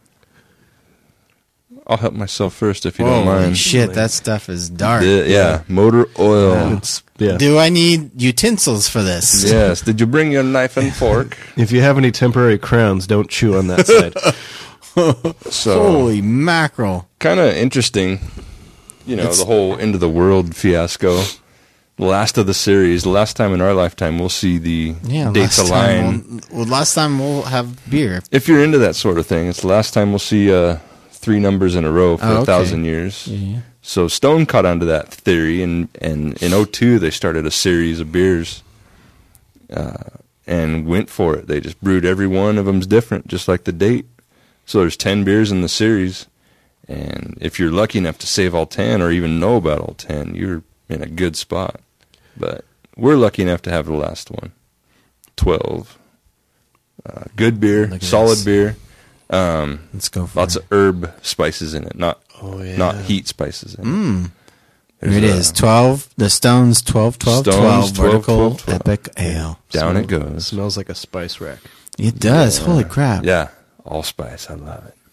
I'll help myself first if you Holy don't mind. shit, that stuff is dark. The- yeah, motor oil. And it's yeah. Do I need utensils for this? Yes. Did you bring your knife and fork? If you have any temporary crowns, don't chew on that side. So Holy mackerel. kind of interesting. You know, It's- the whole end of the world fiasco. The last of the series. The last time in our lifetime we'll see the Yeah, dates last align. time we'll, well, last time we'll have beer. If you're into that sort of thing, it's the last time we'll see uh, three numbers in a row for Oh, a okay. thousand years. Yeah. So Stone caught onto that theory, and, and in oh two they started a series of beers uh, and went for it. They just brewed every one of them's different, just like the date. So there's ten beers in the series, and if you're lucky enough to save all ten or even know about all ten, you're in a good spot. But we're lucky enough to have the last one, twelve. Uh, good beer, Look at solid this. beer. Um, Let's go for lots it. of herb spices in it, not Oh, yeah. not heat spices in it. Mm. There's Here it a- is. twelve. The Stones twelve, twelve, Stones twelve. twelve, Vertical twelve, twelve. Epic Ale. Down it It goes. smells like a spice rack. It does. Yeah. Holy crap. Yeah, allspice. I love it.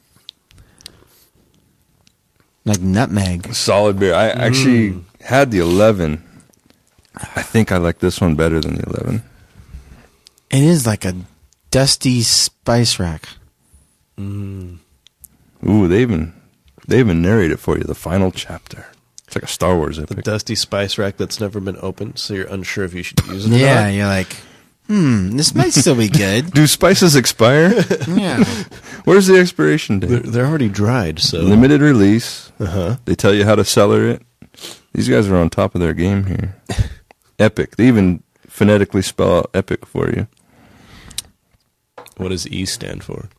Like nutmeg. Solid beer. I actually had the eleven. I think I like this one better than the eleven. It is like a dusty spice rack. Mm. Ooh, they even they even narrate it for you. The final chapter. It's like a Star Wars The epic. dusty spice rack that's never been opened, so you're unsure if you should use it. Yeah, Or not. you're like, hmm, this might still be good. Do spices expire? Yeah. Where's the expiration They're, date? they're already dried, so Limited release. Uh huh. They tell you how to cellar it. These guys are on top of their game here. Epic. They even phonetically spell out epic for you. What does E stand for?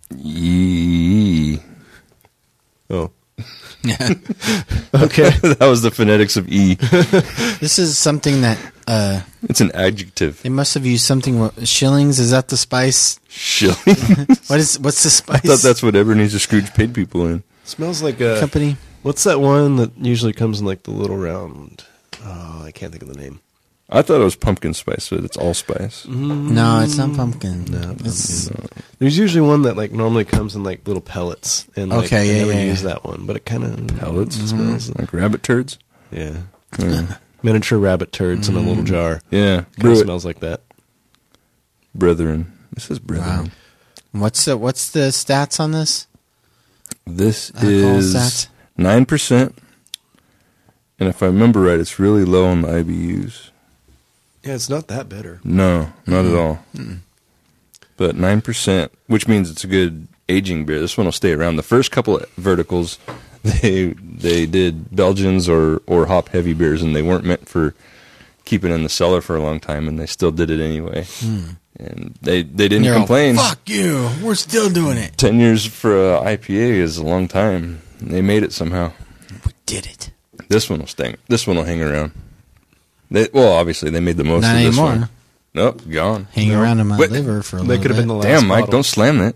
Yee. Oh, Yeah. okay. That was the phonetics of E. This is something that uh, It's an adjective. they must have used something. what- Shillings? Is that the spice? Shilling. What is? What's the spice? I thought that's what Ebenezer Scrooge paid people in. Smells like a. company. What's that one that usually comes in like the little round? Oh, I can't think of the name. I thought it was pumpkin spice, but it's allspice. No, it's not pumpkin. No, It's, There's usually one that like normally comes in like little pellets, and like, Okay, I yeah, never yeah, use yeah. that one, but it kind of Pellets. smells. Like rabbit turds. Yeah, Yeah. miniature rabbit turds in a little jar. Yeah. Kind Brew of it, smells like that. brethren. This is wow. brethren. What's the What's the stats on this? This Alcohol is stats? nine percent. And if I remember right, it's really low on the I B Us. Yeah, it's not that bitter. No, not Mm-hmm. at all. But nine percent, which means it's a good aging beer. This one will stay around. The first couple of verticals, they they did Belgians or, or hop heavy beers, and they weren't meant for keeping in the cellar for a long time, and they still did it anyway. And they, they didn't They're all, complain. Fuck you. We're still doing it. Ten years for a I P A is a long time. They made it somehow. We did it. This one will stay. This one will hang around. They, well, obviously they made the most Not of this anymore. one. Nope, gone. Hang No. around in my Wait, liver for a That little could have bit. been the last. Damn, Mike, bottle. don't slam that.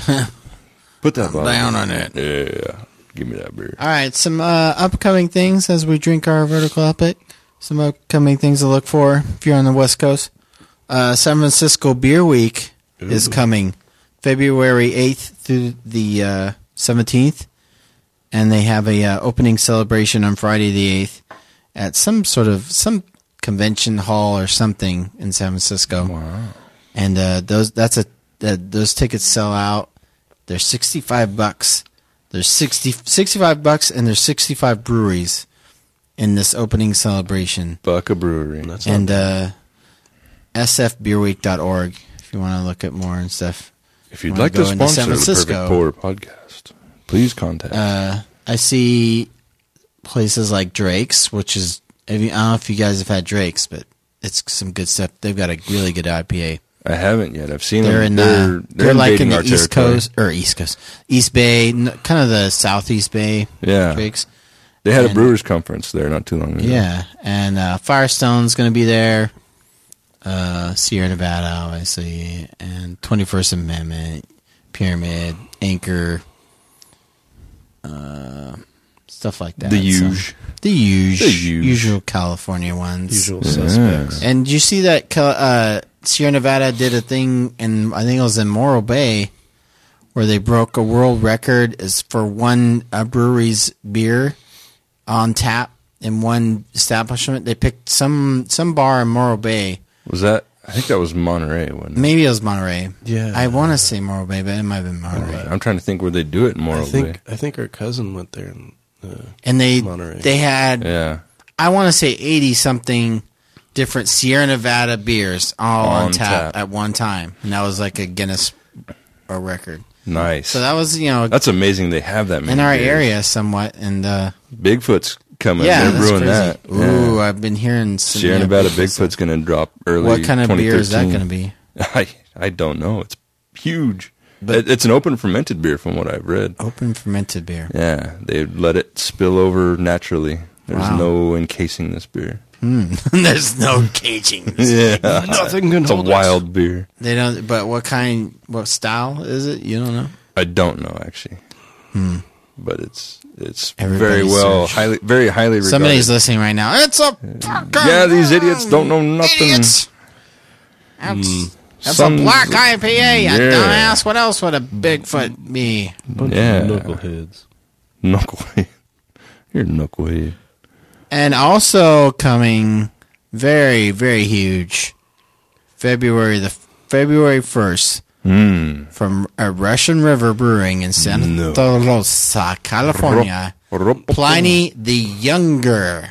Put that bottle Down on it. Yeah, give me that beer. All right, some uh, upcoming things as we drink our vertical epic. Some upcoming things to look for if you're on the West Coast. Uh, San Francisco Beer Week is Ooh. coming February eighth through the uh, seventeenth. And they have a uh, opening celebration on Friday the eighth at some sort of some convention hall or something in San Francisco. Wow. And uh, those that's a uh, those tickets sell out. They're sixty-five bucks. There's sixty, sixty-five bucks, and there's sixty-five breweries in this opening celebration. Bucka Brewery. That's not And bad. uh, s f beer week dot org if you want to look at more and stuff. If you'd wanna like go to into sponsor San the Francisco. Perfect Pour podcast, please contact. Uh, I see places like Drake's, which is, I don't know if you guys have had Drake's, but it's some good stuff. They've got a really good I P A. I haven't yet. I've seen They're them. in they're, the, they're, they're like in invading the our East territory. Coast, or East Coast, East Bay, n- kind of the Southeast Bay. Yeah. Drake's. They had And- a Brewers conference there not too long ago. Yeah, and uh, Firestone's going to be there. Uh, Sierra Nevada, obviously, and twenty-first Amendment, Pyramid, Anchor, uh, stuff like that. The So- huge. the huge, The huge. usual California ones. Usual Yeah. suspects. And you see that Cal- uh, Sierra Nevada did a thing, in I think it was in Morro Bay, where they broke a world record is for one uh, brewery's beer on tap in one establishment. They picked some some bar in Morro Bay. Was that? I think that was Monterey, wasn't it? Maybe it was Monterey. Yeah. I want to say Morro Bay, but it might have been Monterey. I'm trying to think where they do it in I Morro think Bay. I think our cousin went there. And, uh, And they Monterey. they had Yeah. I want to say eighty something different Sierra Nevada beers all on, On tap, tap. at one time, and that was like a Guinness a record. Nice. So that was you know That's amazing they have that many in our beers. area somewhat, and uh, Bigfoot's coming. yeah, They're that's brewing crazy. that. Ooh, Yeah. I've been hearing some, Sierra yeah, Nevada Bigfoot Bigfoot's going to drop early. What kind of beer is that going to twenty thirteen. be? I I don't know. It's huge. But- It, it's an open fermented beer, from what I've read. Open fermented beer. Yeah, they let it spill over naturally. There's Wow. no encasing this beer. Hmm. There's no caging. Yeah, Nothing can it's a hold us. wild beer. They don't. But what kind? What style is it? You don't know. I don't know actually, Hmm. but it's it's Everybody very well, search. highly, very highly regarded. Somebody's listening right now. It's a fucking Yeah, these idiots don't know nothing. Idiots. That's, that's Some- a black I P A, you Yeah. dumbass. What else would a Bigfoot be? Bunch Yeah. of knuckleheads. Knucklehead. You're a knucklehead. And also coming very, very huge, February the February first Hmm. from a Russian River Brewing in Santa No. Rosa, California. Pliny. Pliny the Younger.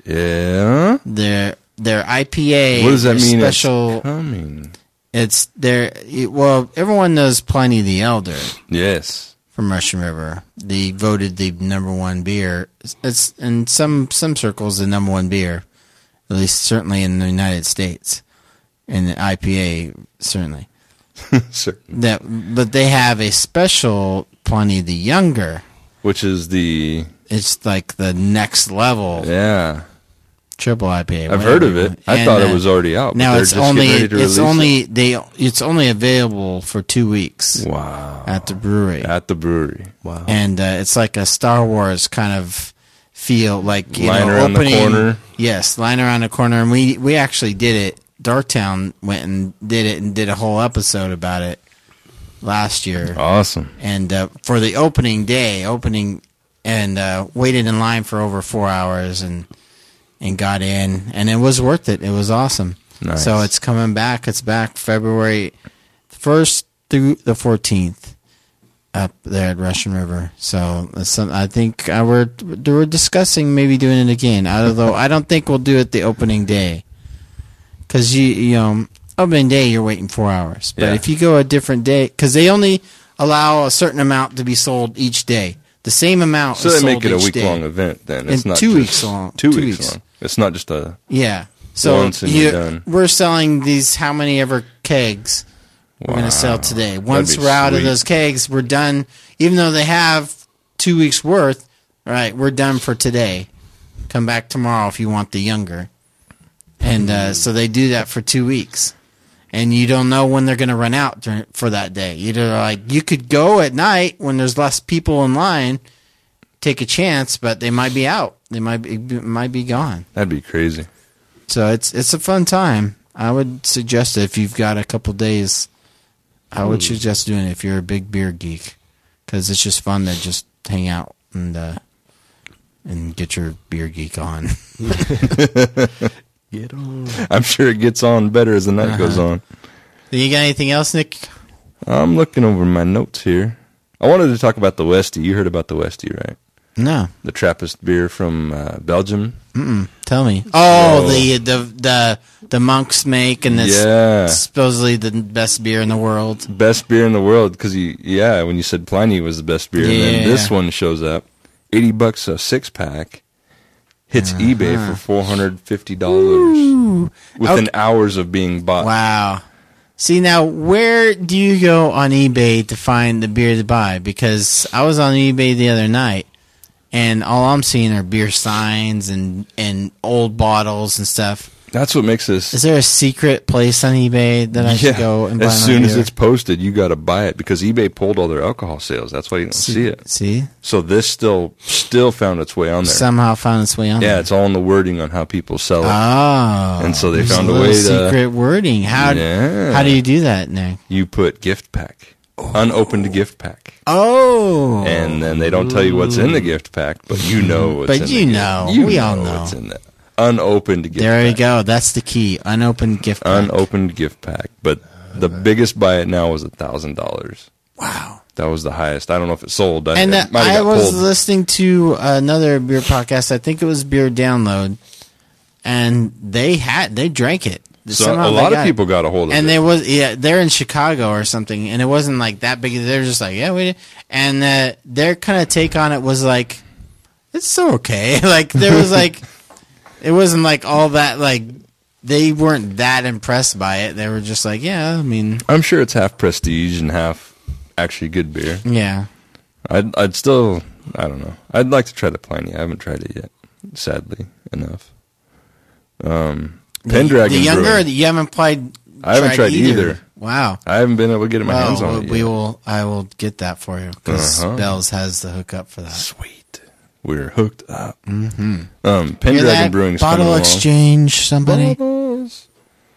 Yeah. Their their I P A. What does that their mean? Special. It's coming. It's their it- well. Everyone knows Pliny the Elder Yes. from Russian River. They voted the number one beer. It's in some some circles the number one beer, at least certainly in the United States, in the I P A certainly. Certain. That but they have a special Pliny the Younger. Which is the It's like the next level yeah. triple I P A. I've heard of whatever. it. I And, thought uh, it was already out. but Now they're it's just getting only ready to it's release only they it's only available for two weeks it. Wow. at the brewery, At the brewery. Wow. and uh, it's like a Star Wars kind of feel, like you Line know, around the opening, corner. Yes, line around the corner, and we we actually did it. Darktown went and did it and did a whole episode about it last year, Awesome. and uh, for the opening day, opening and uh, waited in line for over four hours and and got in, and it was worth it. It was awesome. Nice. So it's coming back. It's back February first through the fourteenth up there at Russian River. So that's some, I think uh, we're we're discussing maybe doing it again. Although I don't think we'll do it the opening day, because you you know opening day you're waiting four hours. But Yeah. if you go a different day, because they only allow a certain amount to be sold each day, the same amount. So is they make sold it a each week day. long event then. It's And not two just weeks long. Two, Two weeks, weeks. long. It's not just a Yeah. So Once and you- you're done. we're selling these how many ever kegs we're going Wow. to sell today. That'd Once be we're out of sweet. those kegs, we're done. Even though they have two weeks worth, all right, we're done for today. Come back tomorrow if you want the younger. And uh, so they do that for two weeks. And you don't know when they're going to run out during, for that day. Either like you could go at night when there's less people in line, take a chance, but they might be out. They might be might be gone. That'd be crazy. So it's it's a fun time. I would suggest it if you've got a couple days. I would suggest doing it if you're a big beer geek, because it's just fun to just hang out and uh, and get your beer geek on. Get on. I'm sure it gets on better as the night Uh-huh. goes on. You got anything else, Nick? I'm looking over my notes here. I wanted to talk about the Westie. You heard about the Westie, right? No. The Trappist beer from uh, Belgium. Mm-mm. Tell me. Oh, So- the the the the monks make, and it's Yeah. supposedly the best beer in the world. Best beer in the world, because you, yeah, when you said Pliny was the best beer, and Yeah. then this one shows up, eighty bucks a six pack, hits eBay Uh-huh. for four hundred fifty dollars within Okay. hours of being bought. Wow. See, now, where do you go on eBay to find the beer to buy? Because I was on eBay the other night, and all I'm seeing are beer signs and, and old bottles and stuff. That's what makes this. Is there a secret place on eBay that I should go and buy as my soon as beer? it's posted, you got to buy it because eBay pulled all their alcohol sales. That's why you don't see it. See? So this still still found its way on there. Somehow found its way on yeah, there. it's all in the wording on how people sell it. Oh. And so they there's found a little way to- secret wording. How, Yeah. how do you do that, Nick? You put gift pack, unopened gift pack. Oh. And then they don't tell you what's in the gift pack, but you know what's But in you the know. gift. You We all know know. what's in that. Unopened gift There pack. you go. That's the key. Unopened gift pack. Unopened gift pack. But the biggest buy it now was a thousand dollars. Wow. That was the highest. I don't know if it sold. I, And it uh, might have I got was pulled. listening to another beer podcast. I think it was Beer Download, and they had they drank it. So Somehow a they lot of got it. people got a hold of And it. there was yeah, they're in Chicago or something, and it wasn't like that big. They're just like yeah, we. And uh, their kind of take on it was like, it's so okay. Like there was like, it wasn't like all that like. They weren't that impressed by it. They were just like, yeah, I mean, I'm sure it's half prestige and half actually good beer. yeah. I'd, I'd still, I don't know. I'd like to try the Pliny. I haven't tried it yet, sadly enough. Um, Pendragon The younger, Brewing. you haven't played. I haven't tried either. Wow. I haven't been able to get my hands Well, on it we yet. will. I will get that for you because Uh-huh. Bell's has the hookup for that. Sweet. We're hooked up. Mm-hmm. Um, Hear Pendragon that? Brewing's coming Bottle along. exchange, somebody. Bottles.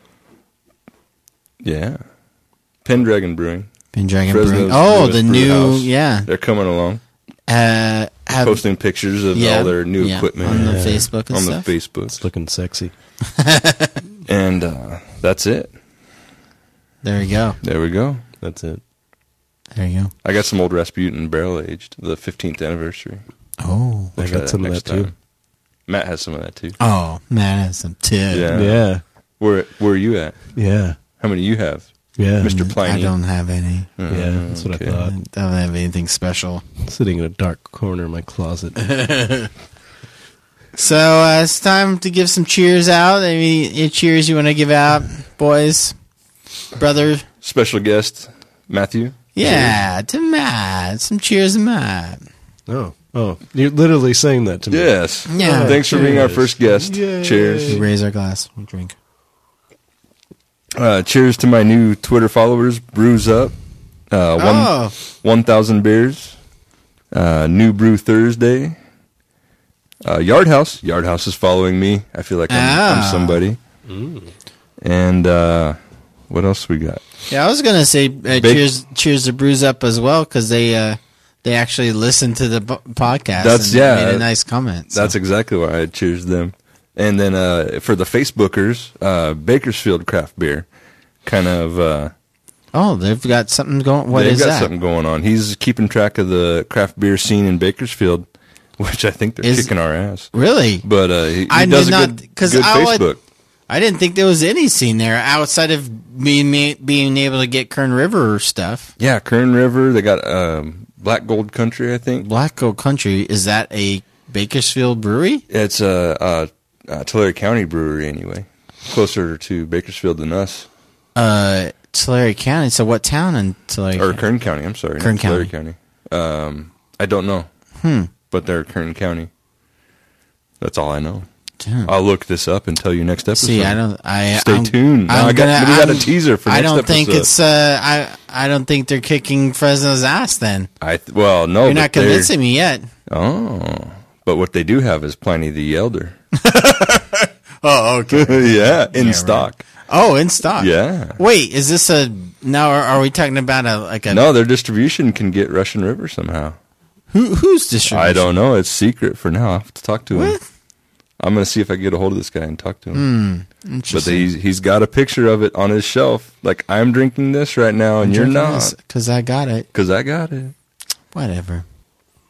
Yeah. Pendragon Brewing. Pendragon Fresno's Brewing. Oh, newest the brew new, house. yeah. They're coming along. Uh, have, Posting pictures of yeah, all their new yeah, equipment on the Yeah. Facebook and on stuff. the Facebook. It's looking sexy. And uh, that's it. There you go. There we go. That's it. There you go. I got some old Rasputin barrel aged, the fifteenth anniversary. Oh, I We'll got try some of next that, too. time. Matt has some of that too. oh, man, that's some tip. Yeah. Yeah. Where where are you at? Yeah. How many you have, Yeah. Mister I Pliny? don't have any. Uh, Yeah, that's what okay. I I thought. don't have anything special. Sitting in a dark corner of my closet. So uh, it's time to give some cheers out. Any, any cheers you want to give out, boys, brother? Special guest Matthew. Yeah, to Matt. Some cheers to Matt. Oh. Oh. You're literally saying that to me. Yes. Yeah. Thanks for being our Cheers. first guest. Yay. Cheers. We raise our glass. We'll drink. Uh, cheers to my new Twitter followers. Brews up. Uh, one Oh, one thousand beers. Uh, new brew Thursday. Uh, Yard House. Yard House is following me. I feel like I'm, Ah. I'm somebody. And uh, what else we got? yeah. I was gonna say uh, cheers, cheers to Brews Up as well because they uh, they actually listened to the b- podcast. That's- and yeah, made a nice comment. so. That's exactly why I cheers them. And then uh, for the Facebookers, uh, Bakersfield Craft Beer, kind of. Uh, oh, they've got something going. What they've is got that? something going on. He's keeping track of the craft beer scene in Bakersfield, which I think they're Is- kicking our ass. Really? But uh, he, he I does did a not- good, 'cause good I would- Facebook. I didn't think there was any scene there outside of being ma- being able to get Kern River stuff. Yeah, Kern River. They got um, Black Gold Country, I think. Black Gold Country, is that a Bakersfield brewery? It's a, a, a Tulare County brewery, anyway. Closer to Bakersfield than us. Uh, Tulare County. So what town in Tulare? Or County? Kern County, I'm sorry. Kern not Tulare County. Um, I don't know. Hmm. But they're Kern County. That's all I know. Damn. I'll look this up and tell you next episode. See, I don't. I Stay I'm, tuned. Now I'm I got, gonna- we got a I'm- teaser for I next don't episode. think it's. Uh, I I don't think they're kicking Fresno's ass. Then I th- well, no, you're but not they're- convincing me yet. Oh, but what they do have is Pliny the Elder. Oh, okay. yeah, in Yeah, stock. Oh, in stock. Yeah. Wait, is this a now? Are, are we talking about a like a No, their distribution can get Russian River somehow. who who's distribution? I don't know. It's secret for now. I have to talk to him. What? I'm going to see if I can get a hold of this guy and talk to him. Hmm. But Interesting. he's, he's got a picture of it on his shelf. Like, I'm drinking this right now, and you're not. because I got it. Because I got it. Whatever.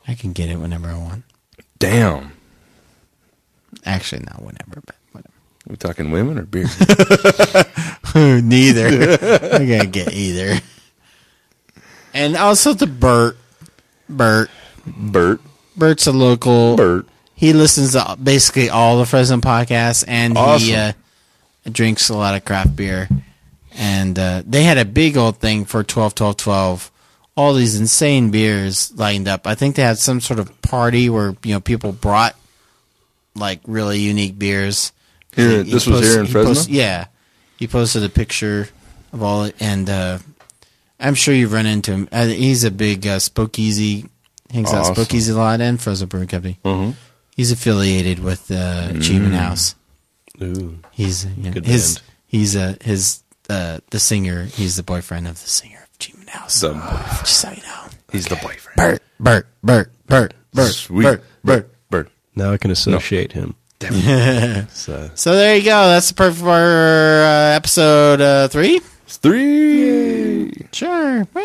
I can get it whenever I want. Damn. Actually, not whenever, but whatever. We talking women or beer? Neither. I'm gonna get either. And also to Bert. Bert. Bert. Bert's a local. Bert. He listens to basically all the Fresno podcasts, and Awesome. he uh, drinks a lot of craft beer. And uh, they had a big old thing for twelve twelve twelve. All these insane beers lined up. I think they had some sort of party where, you know, people brought like really unique beers. Here, He- this he was post- here in he Fresno? post- yeah, he posted a picture of all it, and uh, I'm sure you've run into him. Uh, he's a big uh, Spokeasy, hangs out Awesome. at Spokeasy a lot, and Fresno Brewing Company. Mm-hmm. He's affiliated with uh, Achievement House. Ooh. He's yeah, Good his band. he's uh, his uh, the singer. He's the boyfriend of the singer of Achievement House. The Just so you know, He's the boyfriend. Bert, Bert, Bert, Bert, Bert, Sweet. Bert, Bert. Bert. Now I can associate him. So, So there you go. That's the perfect for uh, episode uh, three. It's three. Sure. Bye.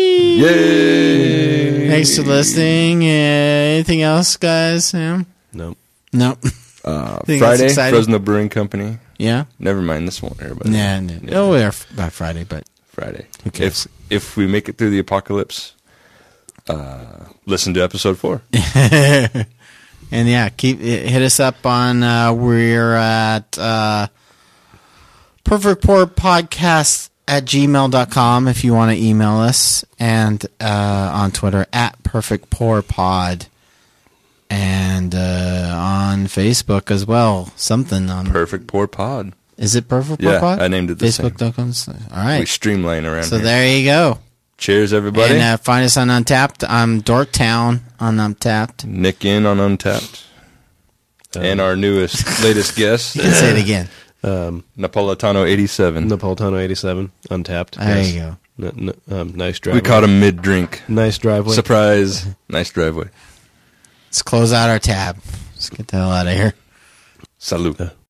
Yay. Thanks for listening. Uh, anything else, guys? Yeah. no. No. Uh, Think that's Friday, exciting? Fresno Brewing Company. Yeah. Never mind, this won't air, but Nah, no. Oh, we're by Friday, but Friday. Who cares? If if we make it through the apocalypse, uh, listen to episode four. and yeah, keep hit us up on. Uh, we're at uh, Perfect Pour Podcast at gmail dot com if you want to email us, and uh, on Twitter at Perfect Pour Pod, and uh, on Facebook as well. Something on Perfect Pour Pod. Is it Perfect Pour Yeah, Pod? I named it the same. Facebook dot com. All We right. streamline around So here. there you go. Cheers, everybody. And uh, find us on Untapped. I'm Dorktown on Untapped. Nick in on Untapped. and our newest, latest guest, You can say it again. Um, Napolitano eighty-seven. Napolitano eighty-seven, Untapped. There yes. you go. N- n- um, nice driveway. We caught him mid-drink. Nice driveway. Surprise. Nice driveway. Let's close out our tab. Let's get the hell out of here. Salud.